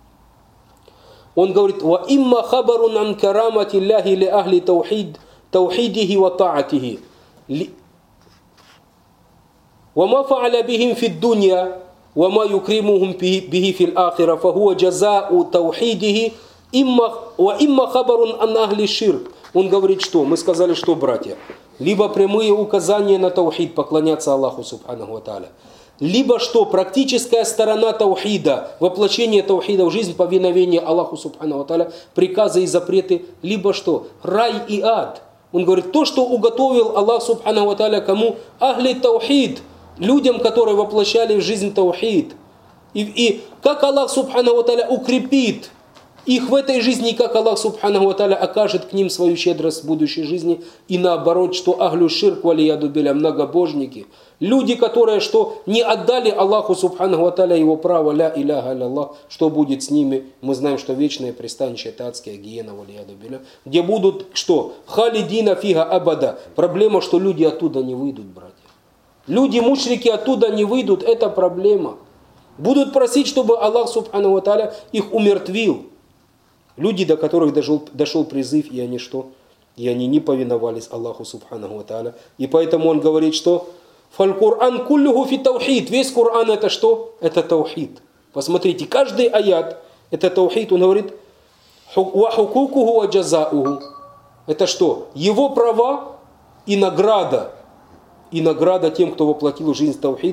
Он говорит, ва имма хабарун ан карамати Аллахи ли ахли таухид, таухидихи ва таатихи. وَمَا فَعَلَ بِهِمْ فِي الدُّنْيَا وَمَا يُكْرِمُهُمْ بِهِ فِي الْآخِرَةِ فَهُوَ جَزَاءُ تَوْحِيدِهِ وَإِمَّا خَبَرٌ عَنْ أَهْلِ الشِّرْكِ. Он говорит, что? Мы сказали, что, братья? Либо прямые указания на таухид, поклоняться Аллаху Субханаху ва Тааля. Либо что? Практическая сторона таухида, воплощение таухида в жизнь, повиновение Аллаху Субханаху ва Тааля, приказы и запреты. Либо что? Рай и ад. Он говорит, то, что уготовил Аллах Субханаху ва Тааля кому? Ахли таухид. Людям, которые воплощали в жизнь таухид. И, и как Аллах Субханаху ва Тааля укрепит их в этой жизни, как Аллах Субханаху ва Тааля окажет к ним свою щедрость в будущей жизни. И наоборот, что ахлю ширк валияду биля, многобожники. Люди, которые что не отдали Аллаху Субханаху ва Тааля его право, ля иляха илля, что будет с ними? Мы знаем, что вечное пристанище это адская гиена валияду биля, где будут что? Халидина фига абада. Проблема, что люди оттуда не выйдут, братья. Люди, мушрики, оттуда не выйдут, это проблема. Будут просить, чтобы Аллах Субханаху ва Тааля их умертвил. Люди, до которых дошел, дошел призыв, и они что? И они не повиновались Аллаху Субханаху ва Тааля. И поэтому он говорит, что «Фаль-Кур'ан куллюху фи таухид». Весь Кур'ан это что? Это таухид. Посмотрите, каждый аят это таухид. Он говорит «Ва хукукуху ва джазауху». Это что? Его права и награда. И награда тем, кто воплотил в жизнь таухид.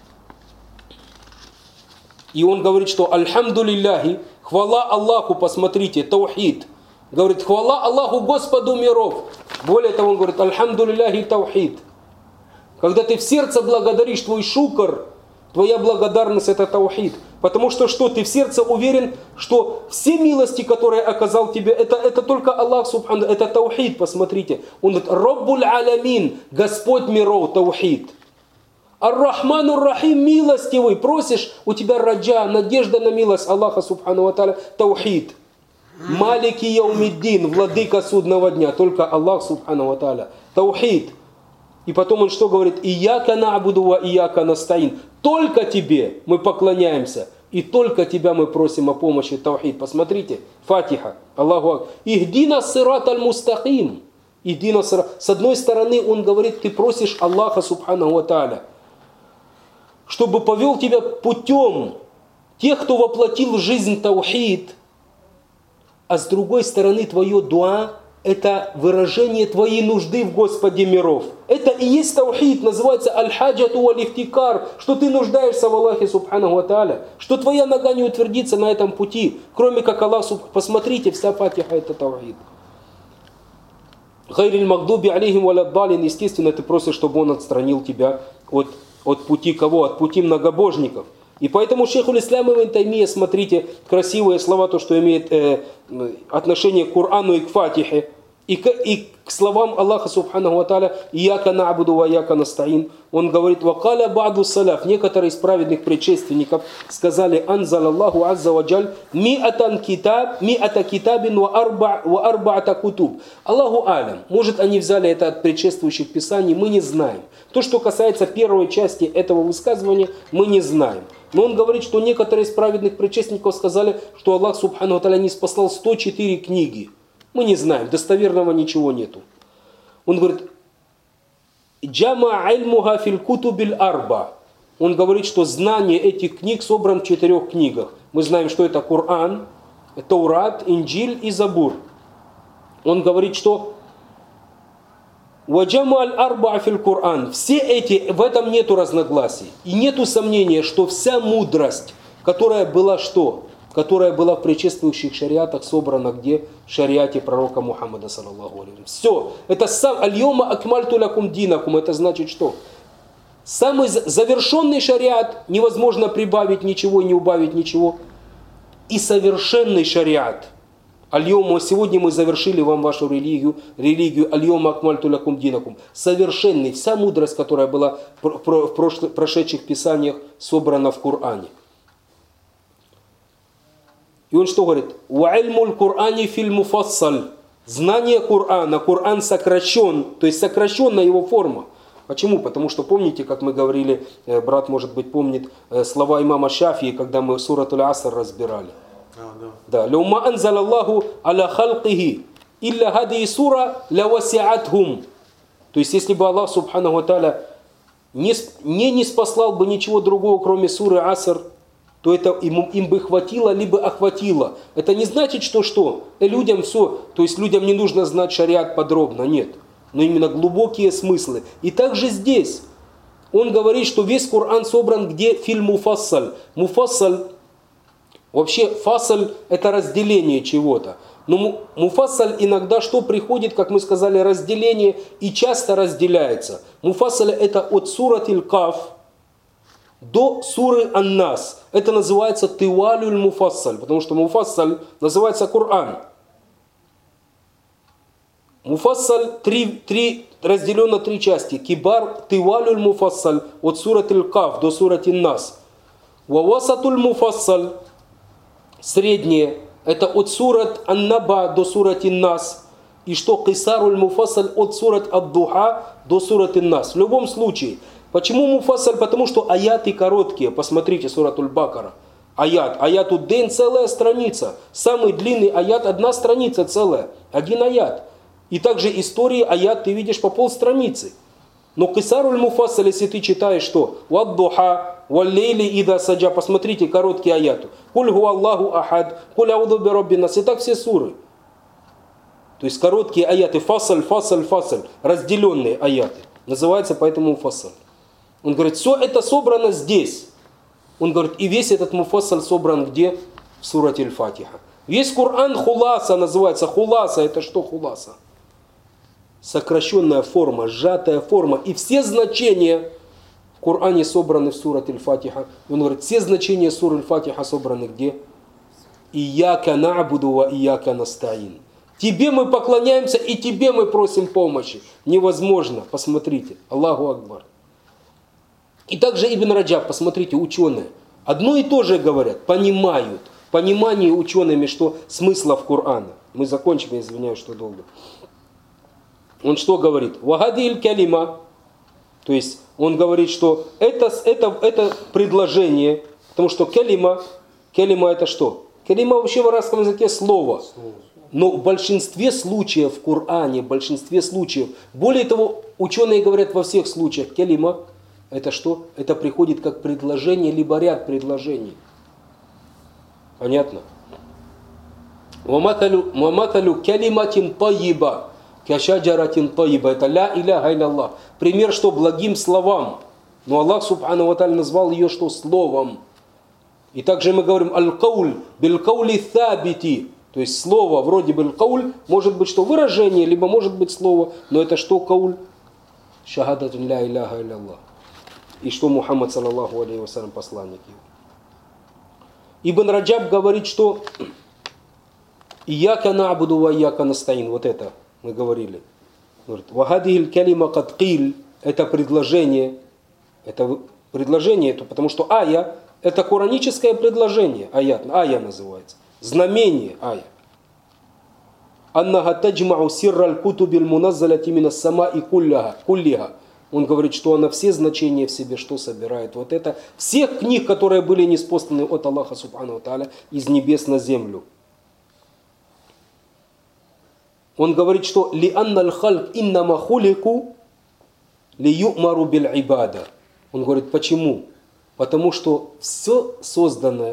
И он говорит, что «Альхамду лилляхи». Хвала Аллаху, посмотрите, таухид. Говорит, хвала Аллаху Господу миров. Более того, он говорит, альхамду лилляхи таухид. Когда ты в сердце благодаришь, твой шукр, твоя благодарность это таухид. Потому что что? Ты в сердце уверен, что все милости, которые оказал тебе, это, это только Аллах Субхану, это таухид, посмотрите. Он говорит, Раббуль Алямин, Господь миров, таухид. Ар-Рахман ар-Рахим, милостивый, просишь, у тебя раджа, надежда на милость Аллаха Субхану ва Тааля, таухид. Малики яумиддин, владыка судного дня, только Аллах Субхану ва Тааля, таухид. И потом он что говорит? Ияка на'буду ва ияка настаин. Только тебе мы поклоняемся, и только тебя мы просим о помощи, таухид. Посмотрите, Фатиха, Аллаху Акбар. Ихдина сират аль-мустахим. Ихдина сират. С одной стороны он говорит, ты просишь Аллаха Субхану ва Тааля, чтобы повел тебя путем тех, кто воплотил в жизнь таухид, а с другой стороны твое дуа – это выражение твоей нужды в Господе миров. Это и есть таухид, называется аль-хаджату валь-ифтикар, что ты нуждаешься в Аллахе Субханаху ва Тааля, что твоя нога не утвердится на этом пути, кроме как Аллах. Посмотрите, вся Фатиха – это таухид. Гайриль магдуби алейхим валяддалин, естественно, ты просишь, чтобы он отстранил тебя от От пути кого? От пути многобожников. И поэтому шейхуль ислям ибн Таймия, смотрите, красивые слова, то, что имеет э, отношение к Корану и к Фатихе, и к, и к словам Аллаха Субханаху ва Тааля, «Ияка на'буду ва ияка настаин». Он говорит, «Вакаля ба'ду саляф». Некоторые из праведных предшественников сказали, «Анзал Аллаху азза ва джаль ми'атан китаб, ми'ата китабин ва арба'ата кутуб». Аллаху алям. Может, они взяли это от предшествующих писаний, мы не знаем. То, что касается первой части этого высказывания, мы не знаем. Но он говорит, что некоторые из праведных предшественников сказали, что Аллах Субхану ва Тааля не спаслал сто четыре книги. Мы не знаем, достоверного ничего нету. Он говорит, «Джама альмуха фил кутубиль арба». Он говорит, что знание этих книг собран в четырех книгах. Мы знаем, что это Коран, Таурат, Инджиль и Забур. Он говорит, что «Ваджама аль-арба фил Коран». Все эти, в этом нету разногласий. И нету сомнения, что вся мудрость, которая была что? Которая была в предшествующих шариатах собрана где? В шариате пророка Мухаммада, саллаллаху алейхи. Все. Это сам аль-йома акмальту лакум динакум. Это значит что? Самый завершенный шариат, невозможно прибавить ничего, не убавить ничего. И совершенный шариат. Аль-йома, сегодня мы завершили вам вашу религию, религию аль-йома акмальту лакум динакум. Совершенный. Вся мудрость, которая была в прошедших писаниях, собрана в Коране. И он что говорит? «У'ильмуль Кур'ани фил муфассаль». Знание Корана, Коран сокращен, то есть сокращенная его форма. Почему? Потому что помните, как мы говорили, брат, может быть, помнит слова имама Шафии, когда мы сурат аль-Аср разбирали. А, да. «Лаума анзалаллаху аля халкихи, илля хадии сура ля васиатхум». То есть, если бы Аллах, Субханаху ва Тааля, не, не, не спаслал бы ничего другого, кроме суры Аср, то это им, им бы хватило, либо охватило. Это не значит, что что? Людям все, то есть людям не нужно знать шариат подробно, нет. Но именно глубокие смыслы. И также здесь он говорит, что весь Коран собран где фильм муфассаль. Муфассаль, вообще фассаль это разделение чего-то. Но муфассаль иногда что приходит, как мы сказали, разделение и часто разделяется. Муфассаль это от суратиль Каф до суры Ан-Нас. Это называется тивалюль муфассаль, потому что муфассаль называется Коран. Муфассаль три, три, разделен на три части. Кибар тивалюль муфассаль от суратиль Каф до суратиль Нас. Вавасатуль муфассаль среднее. Это от сурат Ан-Наба до сурати Нас. И что Кисаруль Муфассаль от сурат Ад-Духа до сурати Нас. В любом случае. Почему Муфассаль? Потому что аяты короткие. Посмотрите суратуль Бакара. Аят. Аят Уддейн целая страница. Самый длинный аят одна страница целая. Один аят. И также истории аят ты видишь по полстраницы. Но Кисаруль Муфассаль, если ты читаешь что? Вад-Духа. Валлейли ида саджа. Посмотрите короткий аят. Куль гу Аллаху ахад. Куль ауду би рабби нас. И так все суры. То есть короткие аяты. Фасаль, фасаль, фасаль. Разделенные аяты. Называется поэтому муфассаль. Он говорит, все это собрано здесь. Он говорит, и весь этот муфассаль собран где? В сурате Аль-Фатиха. Весь Коран хуласа называется. Хуласа это что хуласа? Сокращенная форма, сжатая форма. И все значения в Коране собраны в сурате Аль-Фатиха. Он говорит, все значения суры Аль-Фатиха собраны где? Ияка на'буду ва ияка настаин. Тебе мы поклоняемся и тебе мы просим помощи. Невозможно. Посмотрите. Аллаху Акбар. И также Ибн Раджаб, посмотрите, ученые. Одно и то же говорят, понимают. Понимание учеными, что смысла в Коране. Мы закончим, я извиняюсь, что долго. Он что говорит? Вагадиль калима. То есть он говорит, что это, это, это предложение, потому что калима, калима это что? Калима вообще в арабском языке слово. Но в большинстве случаев в Коране, в большинстве случаев, более того, ученые говорят во всех случаях, калима это что? Это приходит как предложение, либо ряд предложений. Понятно? Ваматалю калиматин тайиба. Кашаджаратин тайиба. Это ля иляха илlallah. Пример, что благим словам. Но Аллах Субхану ва Тааля назвал ее что? Словом. И также мы говорим аль-кауль биль-каули thабити. То есть слово вроде бы аль-кауль может быть что? Выражение, либо может быть слово. Но это что кауль? Шахадатун ля иляха илlallah. И что Мухаммад саллаллаху алейхи вассалям посланник его. Ибн Раджаб говорит, что «Ияка на'буду ва ияка настаин». Вот это мы говорили. «Вахадихиль калима кад киль» – это предложение. Это предложение, это потому что ая – это кораническое предложение. Аят, ая называется. Знамение ая. «Аннаха таджмау сирраль кутубиль муназзаляти минас самаи куллиха». Он говорит, что она все значения в себе что собирает. Вот это всех книг, которые были ниспосланы от Аллаха Субхану ва Тааля из небес на землю. Он говорит, что ли анналь хальк иннама хулику ли ю'мару биль ибада. Он говорит, почему? Потому что все созданное,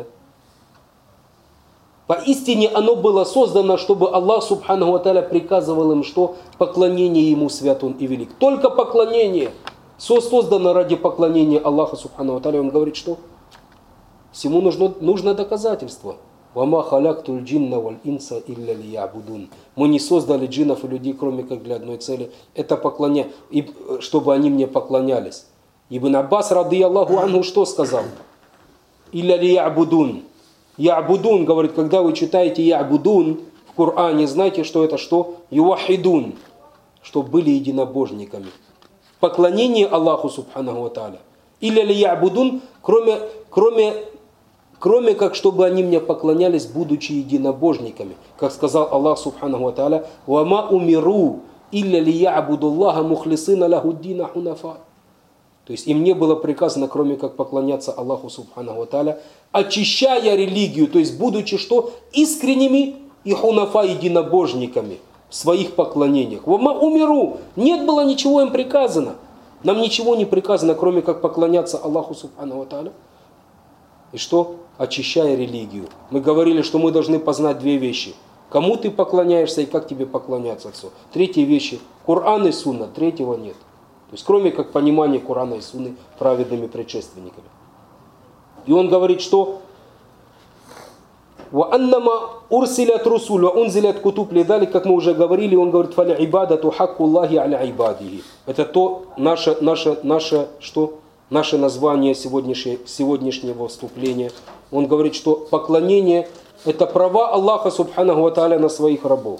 поистине оно было создано, чтобы Аллах Субхану ва Тааля приказывал им, что поклонение Ему свят Он и велик. Только поклонение. Все создано ради поклонения Аллаха Субхану ва Тааля. Он говорит, что всему нужно, нужно доказательство. «Вама халяктуль джинна валь инса илля лиябудун». Мы не создали джиннов и людей, кроме как для одной цели. Это поклонение, чтобы они мне поклонялись. Ибн Аббас, рады Аллаху анху, что сказал? «Илля лиябудун». Ябудун, говорит, когда вы читаете ябудун в Коране, знаете, что это что? Ювахидун, что были единобожниками. Поклонение Аллаху Субханаху ва Тааля. Или ли ябудун, кроме, кроме, кроме как, чтобы они мне поклонялись, будучи единобожниками. Как сказал Аллах Субханаху ва Тааля, «Вама умиру, илля ли ябудуллаха мухлисына лахуддина хунафа». То есть им не было приказано, кроме как поклоняться Аллаху Субханаху ва Тааля, очищая религию, то есть будучи что? Искренними и хунафа единобожниками в своих поклонениях. Вама умиру. Нет было ничего им приказано. Нам ничего не приказано, кроме как поклоняться Аллаху Субхану ва Тааля. И что? Очищая религию. Мы говорили, что мы должны познать две вещи. Кому ты поклоняешься и как тебе поклоняться Отцу. Третьи вещи. Коран и Сунна. Третьего нет. То есть кроме как понимания Корана и Сунны праведными предшественниками. И он говорит, что وَأَنَّمَا أُرْسِلَتْ رُسُولُ وَأُنْزِلَتْ كُتُبْ لِذَلِكَ, как мы уже говорили, он говорит, فَلِعِبَادَةُ حَقُّ اللَّهِ عَلَى عِبَادِهِ. Это то, наше, наше, наше, что? Наше название сегодняшнего, сегодняшнего вступления. Он говорит, что поклонение – это права Аллаха Субханаху ва Тааля на своих рабов.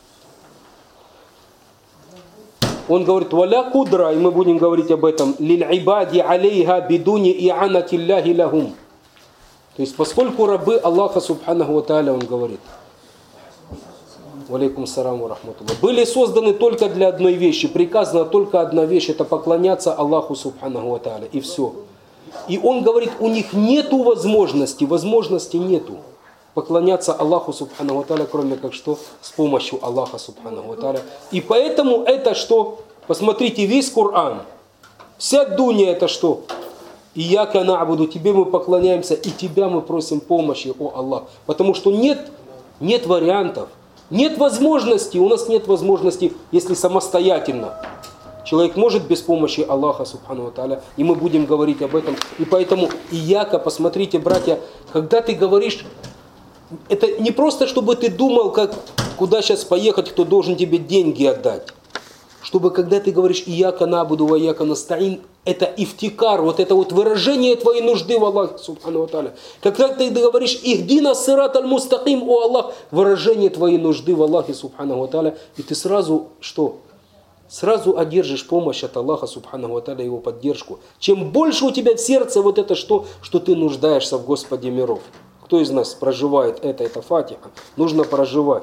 Он говорит, «Валя кудра», и мы будем говорить об этом, «Лиль-ибади алейха бидуни и'анати Аллахи лахум». То есть, поскольку рабы Аллаха Субханаху ва Тааля, он говорит, «Валейкум сарам ва рахматуллах», были созданы только для одной вещи, приказана только одна вещь, это поклоняться Аллаху Субханаху ва Тааля, и все. И он говорит, у них нету возможности, возможности нету поклоняться Аллаху Субханаху ва Тааля, кроме как что? С помощью Аллаха Субханаху ва Тааля. И поэтому это что? Посмотрите, весь Коран, вся дуня это что? Ияка на'буду, тебе мы поклоняемся, и тебя мы просим помощи, о Аллах. Потому что нет, нет вариантов, нет возможности, у нас нет возможности, если самостоятельно. Человек может без помощи Аллаха Субхану ва Тааля, и мы будем говорить об этом. И поэтому Ияка, посмотрите, братья, когда ты говоришь, это не просто, чтобы ты думал, как, куда сейчас поехать, кто должен тебе деньги отдать. Чтобы когда ты говоришь «Ияка набуду ва ияка настаин», это ифтикар, вот это вот выражение твоей нужды в Аллахе Субхану ва Тааля. Когда ты говоришь «Ихдина сират аль-мустаким», о Аллах, выражение твоей нужды в Аллахе Субхану ва Тааля, и ты сразу что? Сразу одержишь помощь от Аллаха Субхану ва Тааля, его поддержку. Чем больше у тебя в сердце вот это что, что ты нуждаешься в Господе миров. Кто из нас проживает это, это Фатиха, нужно проживать.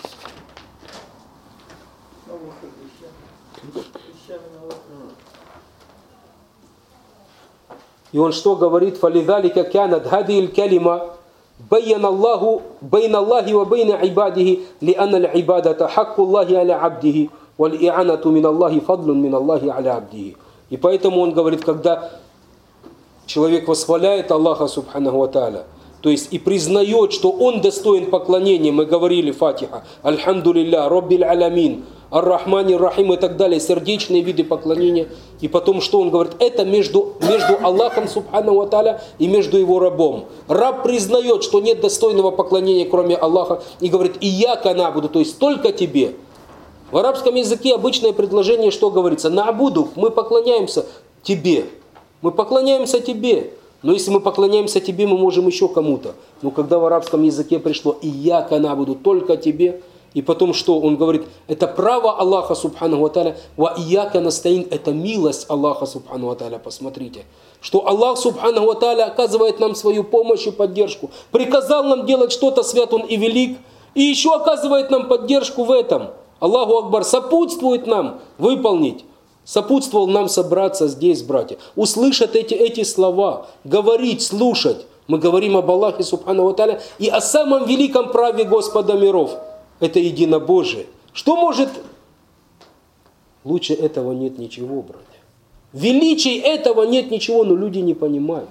И он что говорит? فَلِذَلِكَ كَانَتْ هَذِهِ الْكَلِمَةِ بَيَّنَ اللَّهُ بَيْنَ اللَّهِ وَبَيْنَ عِبَادِهِ لِأَنَّ الْعِبَادَةَ حَقُّ اللَّهِ عَلَى عَبْدِهِ وَالْإِعَانَةُ مِنَ اللَّهِ فَضْلٌ مِنَ اللَّهِ عَلَى عَبْدِهِ. И поэтому он говорит, когда человек восхваляет Аллаха Субханаху ва Тааля, то есть и признает, что он достоин поклонения, мы говорили Фатиха, Альхамдулилля, Роббиль Алямин, Ар-Рахмани Рахим и так далее, сердечные виды поклонения. И потом, что он говорит? Это между, между Аллахом Субхану ва Тааля и между его рабом. Раб признает, что нет достойного поклонения, кроме Аллаха, и говорит, «Ияка набуду», то есть только тебе. В арабском языке обычное предложение, что говорится? «Набуду», мы поклоняемся тебе. Мы поклоняемся тебе. Но если мы поклоняемся тебе, мы можем еще кому-то. Но когда в арабском языке пришло «Ияка набуду», только тебе, и потом что? Он говорит, это право Аллаха Субхану ва Тааля, «Ва ияка настаин», это милость Аллаха Субхану ва Тааля, посмотрите. Что Аллах Субхану ва Тааля оказывает нам свою помощь и поддержку. Приказал нам делать что-то, свят Он и велик, и еще оказывает нам поддержку в этом. Аллаху Акбар сопутствует нам выполнить. Сопутствовал нам собраться здесь, братья. Услышать эти, эти слова, говорить, слушать. Мы говорим об Аллахе Субхану ва Тааля и о самом великом праве Господа миров. Это единобожие. Что может... Лучше этого нет ничего, братья. Величий этого нет ничего, но люди не понимают.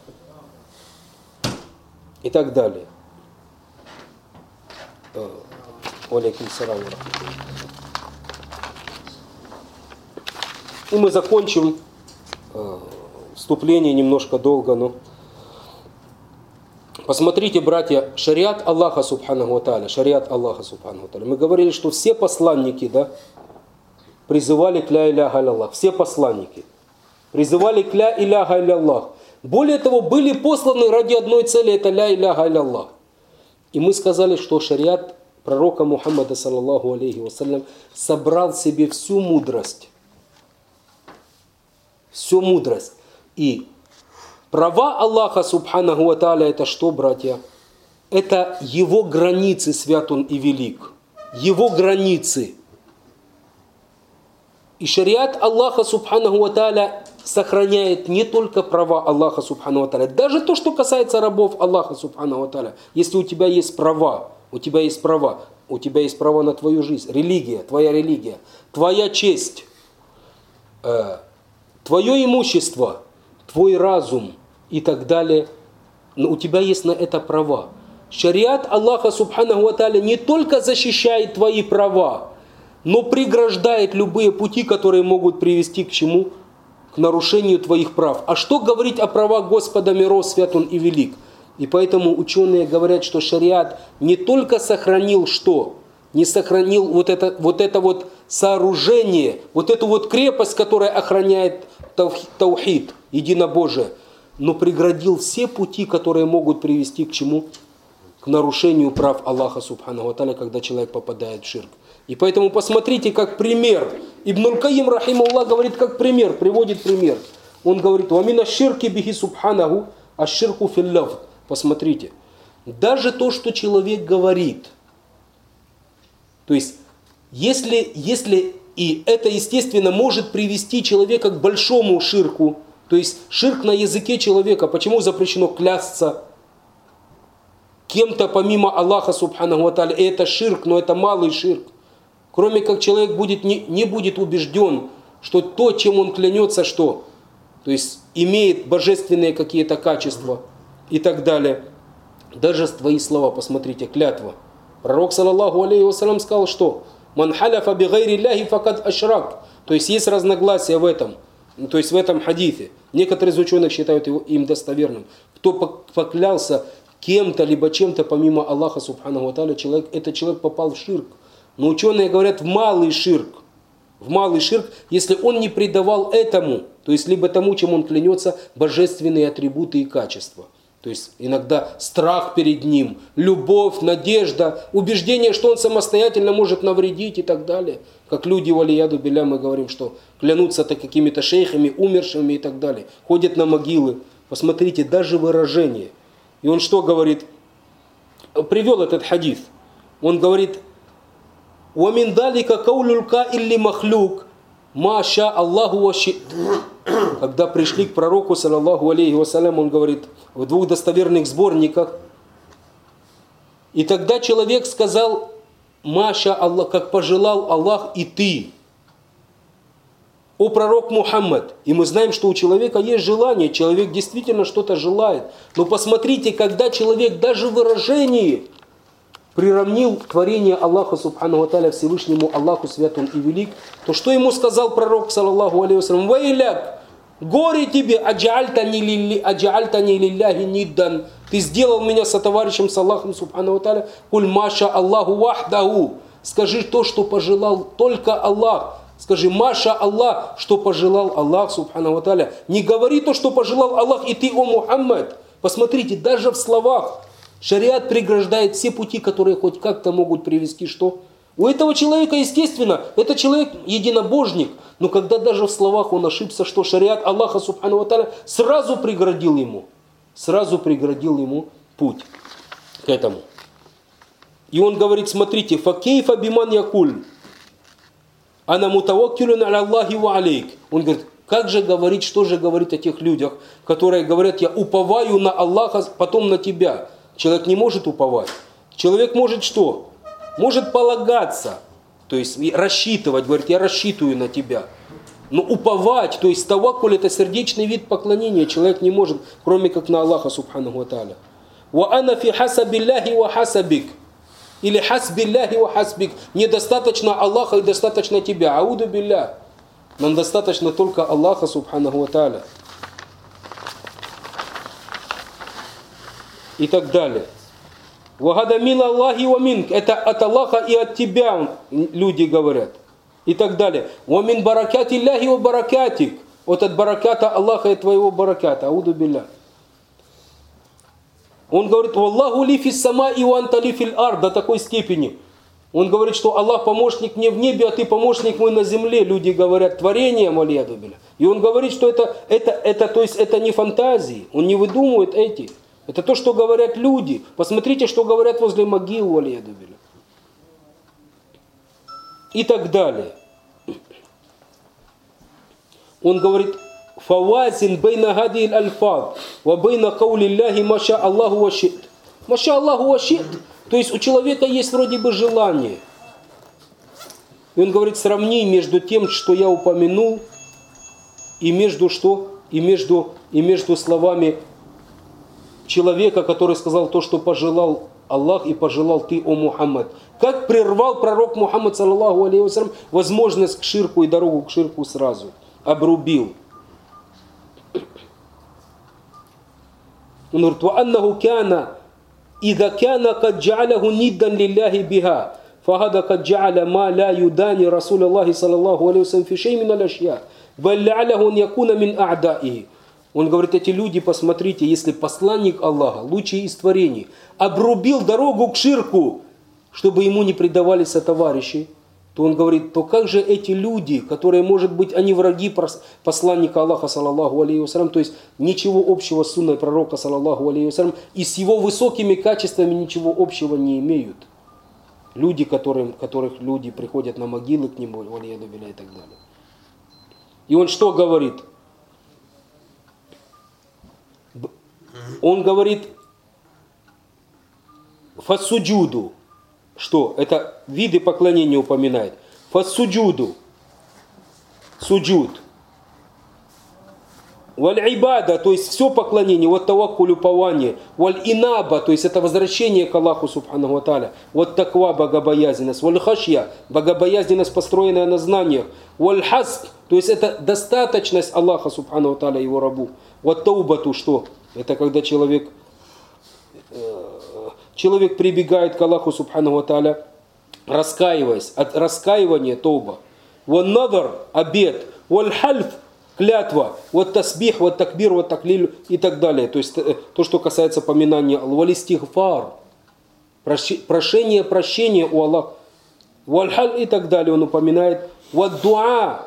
И так далее. Алейкум салам. И мы закончим вступление немножко долго, но... Посмотрите, братья, шариат Аллаха Субханаху ва Тааля, шариат Аллаха Субханаху ва Тааля. Мы говорили, что все посланники, да, призывали к ля иляха илля-Аллах. Все посланники призывали к ля иляха илля-Аллах. Более того, были посланы ради одной цели, это ля иляха илля-Аллах. И мы сказали, что шариат пророка Мухаммада, саллаллаху алейхи вассалям, собрал в себе всю мудрость. Всю мудрость. И права Аллаха Субханаху ва Тааля это что, братья? Это его границы, свят Он и велик. Его границы. И шариат Аллаха Субханаху ва Тааля сохраняет не только права Аллаха Субханаху ва Тааля, даже то, что касается рабов Аллаха Субханаху ва Тааля. Если у тебя есть права, у тебя есть права, у тебя есть права на твою жизнь, религия, твоя религия, твоя честь, твое имущество, твой разум и так далее, но у тебя есть на это права. Шариат Аллаха Субханаху ва Тааля не только защищает твои права, но преграждает любые пути, которые могут привести к чему? К нарушению твоих прав. А что говорить о правах Господа миров, свят Он и велик? И поэтому ученые говорят, что шариат не только сохранил что? Не сохранил вот это вот, это вот сооружение, вот эту вот крепость, которая охраняет таухид, единобожие, но преградил все пути, которые могут привести к чему? К нарушению прав Аллаха Субханаху ва Тааля, когда человек попадает в ширк. И поэтому посмотрите, как пример. Ибн Аль-Каим, рахимахуллах, говорит, как пример, приводит пример. Он говорит: «Вамина ширки бихи субханаху, а ширку филлав». Посмотрите, даже то, что человек говорит, то есть, если, если и это, естественно, может привести человека к большому ширку, то есть ширк на языке человека, почему запрещено клясться кем-то помимо Аллаха Субханаху ва Тааля, и это ширк, но это малый ширк. Кроме как человек будет, не, не будет убежден, что то, чем он клянется, что? То есть имеет божественные какие-то качества и так далее. Даже твои слова, посмотрите, клятва. Пророк, саллаллаху алейхи вассалям, сказал, что «Ман халяфа би гайри ляхи факад ашрак». То есть есть разногласия в этом, то есть в этом хадисе. Некоторые из ученых считают его им достоверным. Кто поклялся кем-то, либо чем-то помимо Аллаха Субханаху ва Тааля, человек, этот человек попал в ширк. Но ученые говорят в малый ширк. В малый ширк, если он не придавал этому, то есть либо тому, чем он клянется, божественные атрибуты и качества. То есть иногда страх перед ним, любовь, надежда, убеждение, что он самостоятельно может навредить и так далее. Как люди, валияду билля, мы говорим, что клянутся-то какими-то шейхами, умершими и так далее. Ходят на могилы. Посмотрите, даже выражение. И он что говорит? Привел этот хадис. Он говорит: «Вамин далика каулюлька илли махлюк, маша Аллаху вашит». Когда пришли к пророку, саллаллаху алейхи вассалям, он говорит в двух достоверных сборниках. И тогда человек сказал: «Маша Аллах, как пожелал Аллах и ты, о пророк Мухаммад». И мы знаем, что у человека есть желание, человек действительно что-то желает. Но посмотрите, когда человек даже в выражении приравнил творение Аллаха Субханаху ва Тааля Всевышнему Аллаху, свят Он и велик, то что ему сказал пророк, саллаллаху алейхи вассалям? «Вайляк, горе тебе, аджаальтани лилляхи ниддан». Ты сделал меня сотоварищем с Аллахом Субханаху ва Тааля. «Куль маша Аллаху вахдаху». Скажи то, что пожелал только Аллах. Скажи «Маша Аллах», что пожелал Аллах Субханаху ва Тааля. Не говори то, что пожелал Аллах и ты, о Мухаммад. Посмотрите, даже в словах шариат преграждает все пути, которые хоть как-то могут привести что? У этого человека, естественно, это человек единобожник, но когда даже в словах он ошибся, что шариат Аллаха Субханаху ва Тааля сразу преградил ему, сразу преградил ему путь к этому. И он говорит, смотрите, «Факейфа биман якуль, ана мутаваккилун аля Аллахи ва алейк». Он говорит, как же говорить, что же говорить о тех людях, которые говорят: «Я уповаю на Аллаха, потом на тебя». Человек не может уповать. Человек может что? Может полагаться, то есть рассчитывать, говорит: «Я рассчитываю на тебя». Но уповать, то есть таваккуль, это сердечный вид поклонения, человек не может, кроме как на Аллаха Субханаху ва Тааля. «Ва ана фи хасабилляхи ва хасабик». Или «хасбилляхи ва хасбик». Недостаточно Аллаха и достаточно тебя. Ауду билля. Нам достаточно только Аллаха Субханаху ва Тааля. И так далее. «Вагада мила Аллахи ва минк». Это от Аллаха и от тебя, люди говорят. И так далее. «Ва мин баракати Аллахи ва баракатик». Вот от бараката Аллаха и твоего бараката. Ауду билля. Он говорит: «Валлаху ли фис самаи ва анта ли фил ард». До такой степени. Он говорит, что Аллах помощник мне в небе, а ты помощник мой на земле. Люди говорят творение, валияду билля. И он говорит, что это, это, это, то есть это не фантазии. Он не выдумывает эти. Это то, что говорят люди. Посмотрите, что говорят возле могил, валияду билля. И так далее. Он говорит: «Фавазин бейна гади аль-альфад, ва бейна каули Аллахи маша Аллаху ва шит». Маша Аллаху ва шит. То есть у человека есть вроде бы желание. И он говорит: сравни между тем, что я упомянул, и между что? И между, и между словами человека, который сказал то, что пожелал Аллах и пожелал ты, о Мухаммад. Как прервал пророк Мухаммад, саллаллаху алейхи вассалям, возможность к ширку и дорогу к ширку сразу. Обрубил. Он говорит, وَأَنَّهُ كَانَ إِذَا كَانَ قَدْ جَعَلَهُ نِدًّا لِلَّهِ بِهَا فَهَذَا قَدْ جَعَلَ مَا لَا يُدَانِ رَسُولَ اللَّهِ صلى الله عليه وسلم في شيء من الأشياء بَلْ لَعَلَهُ أَنْ يَكُونَ مِنْ أَعْدَائِهِ. Он говорит, эти люди, посмотрите, если посланник Аллаха, лучший из творений, обрубил дорогу к ширку, чтобы ему не предавали сотоварищи, то он говорит, то как же эти люди, которые, может быть, они враги посланника Аллаха, саллаллаху алейхи вассалям, то есть ничего общего с сунной пророка, саллаллаху алейхи вассалям, и с его высокими качествами ничего общего не имеют. Люди, которым, которых люди приходят на могилы к нему, и так далее. И он что говорит? Он говорит, фассуджуду, что? Это виды поклонения упоминает. Фассуджуду, суджуд. Валь-ибада, то есть все поклонение, вот таваккуль, упование. Валь-инаба, то есть это возвращение к Аллаху субханаху ва тааля. Вот таква, богобоязненность. Валь-хашья, богобоязненность, построенная на знаниях. Валь-хасб, то есть это достаточность Аллаха субханаху ва тааля, его рабу. Вот таубату, что? Это когда человек, человек прибегает к Аллаху субханаху ва тааля, раскаиваясь. От раскаивания тауба. Валь-надар, обет. Валь-хальф, клятва, вот тасбих, вот такбир, вот таклиль и так далее. То есть то, что касается поминания Аллаха. Прошение, прощение у Аллаха. Вальхаль и так далее он упоминает. Ваддуа,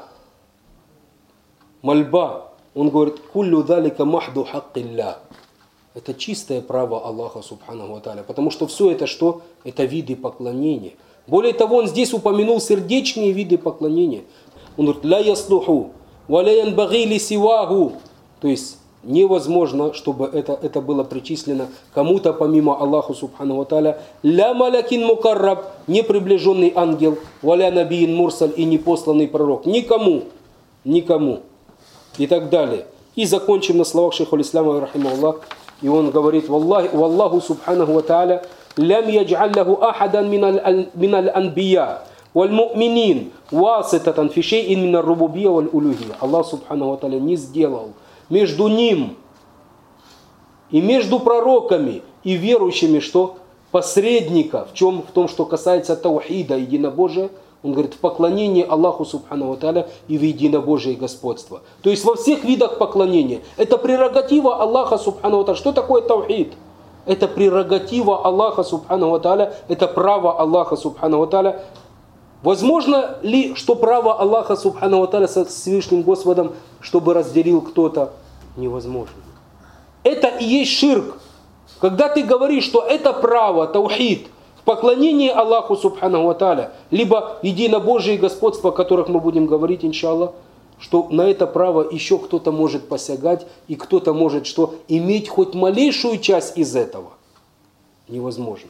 мольба. Он говорит, куллю далика махду хаккилля. Это чистое право Аллаха субханаху ва тааля. Потому что все это что? Это виды поклонения. Более того, он здесь упомянул сердечные виды поклонения. Он говорит, ля яслуху. Валяян багили сиваху, то есть невозможно, чтобы это, это было причислено кому-то помимо Аллаха субханаху ва тааля. Ля малякин мукарраб, не приближенный ангел, валя набиин мурсаль, и непосланный пророк. Никому, никому. И так далее. И закончим на словах шейха аль-Ислама рахимахуллах. И он говорит, валлаху субханаху ва тааля лям ядж'аллаху ахадан миналь анбия. Валь-му'минин васитатан фи шей'ин мин ар-рубубия валь-улухия. Аллах субханаху ва тааля не сделал между ним и между пророками и верующими, что посредника в чем? В том, что касается таухида, единобожия. Он говорит, в поклонении Аллаху субханаху ва тааля и в единобожие и господство. То есть во всех видах поклонения. Это прерогатива Аллаха субханаху ва тааля. Что такое таухид? Это прерогатива Аллаха субханаху ва тааля. Это право Аллаха субханаху ва тааля. Возможно ли, что право Аллаха субханаху ва тааля со Всевышним Господом, чтобы разделил кто-то? Невозможно. Это и есть ширк. Когда ты говоришь, что это право, таухид, в поклонении Аллаху субханаху ва тааля, либо единобожие и господство, о которых мы будем говорить, иншаллах, что на это право еще кто-то может посягать, и кто-то может что, иметь хоть малейшую часть из этого. Невозможно.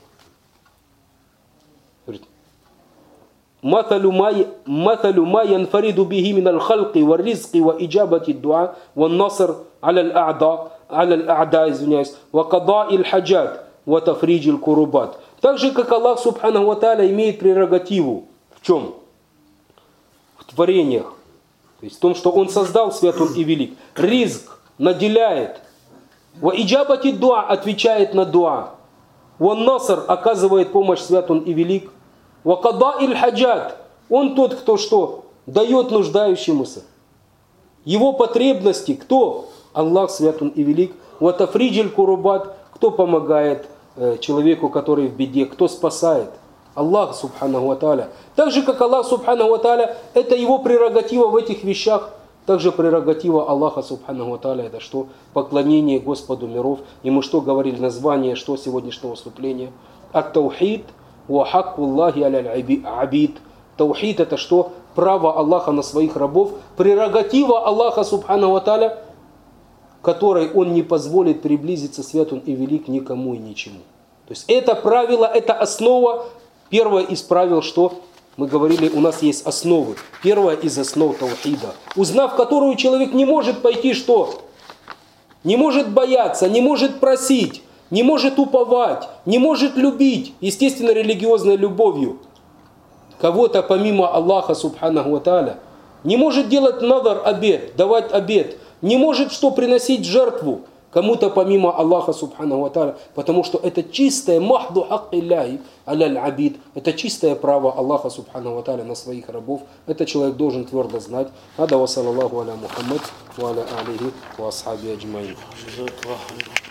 مثل ما مثل ما ينفرد به من الخلق والرزق وإجابة الدعاء والنصر على الأعداء على الأعداء извиняюсь وقضاء الحاجات وتفريج الكربات. Так же, как Аллах субханаху ва тааля имеет прерогативу в чем? В творениях. То есть в том, что Он создал, свят Он и велик. Ризк наделяет. وإجابة الدعاء отвечает на дуа. والنصر оказывает помощь, свят Он и велик. Вакада иль хаджат. Он тот, кто что? Дает нуждающемуся. Его потребности. Кто? Аллах свят Он и велик. Ватафриджиль курубат. Кто помогает э, человеку, который в беде? Кто спасает? Аллах субханаху ва тааля. Так же, как Аллах субханаху ва тааля, это его прерогатива в этих вещах. Также прерогатива Аллаха субханаху ва тааля, это что? Поклонение Господу миров. И мы что говорили? Название что сегодняшнего выступления? Ат-таухид. Вахаккуллахи аль-абид. Таухид это что? Право Аллаха на своих рабов. Прерогатива Аллаха субханаху ва тааля, которой Он не позволит приблизиться, свят Он и велик, никому и ничему. То есть это правило, это основа, первое из правил, что Мы говорили, у нас есть основы. Первая из основ таухида, узнав которую, человек не может пойти что? Не может бояться, не может просить, не может уповать, не может любить, естественно, религиозной любовью кого-то помимо Аллаха субханаху ва тааля. Не может делать надар, обет, давать обет. Не может что приносить жертву кому-то помимо Аллаха субханаху ва тааля, потому что это чистое махду хак илляхи аляль абид, это чистое право Аллаха субханаху ва тааля на своих рабов. Это человек должен твердо знать. Ада ва саллаллаху аля Мухаммад ва аля алихи ва асхаби аджмаин.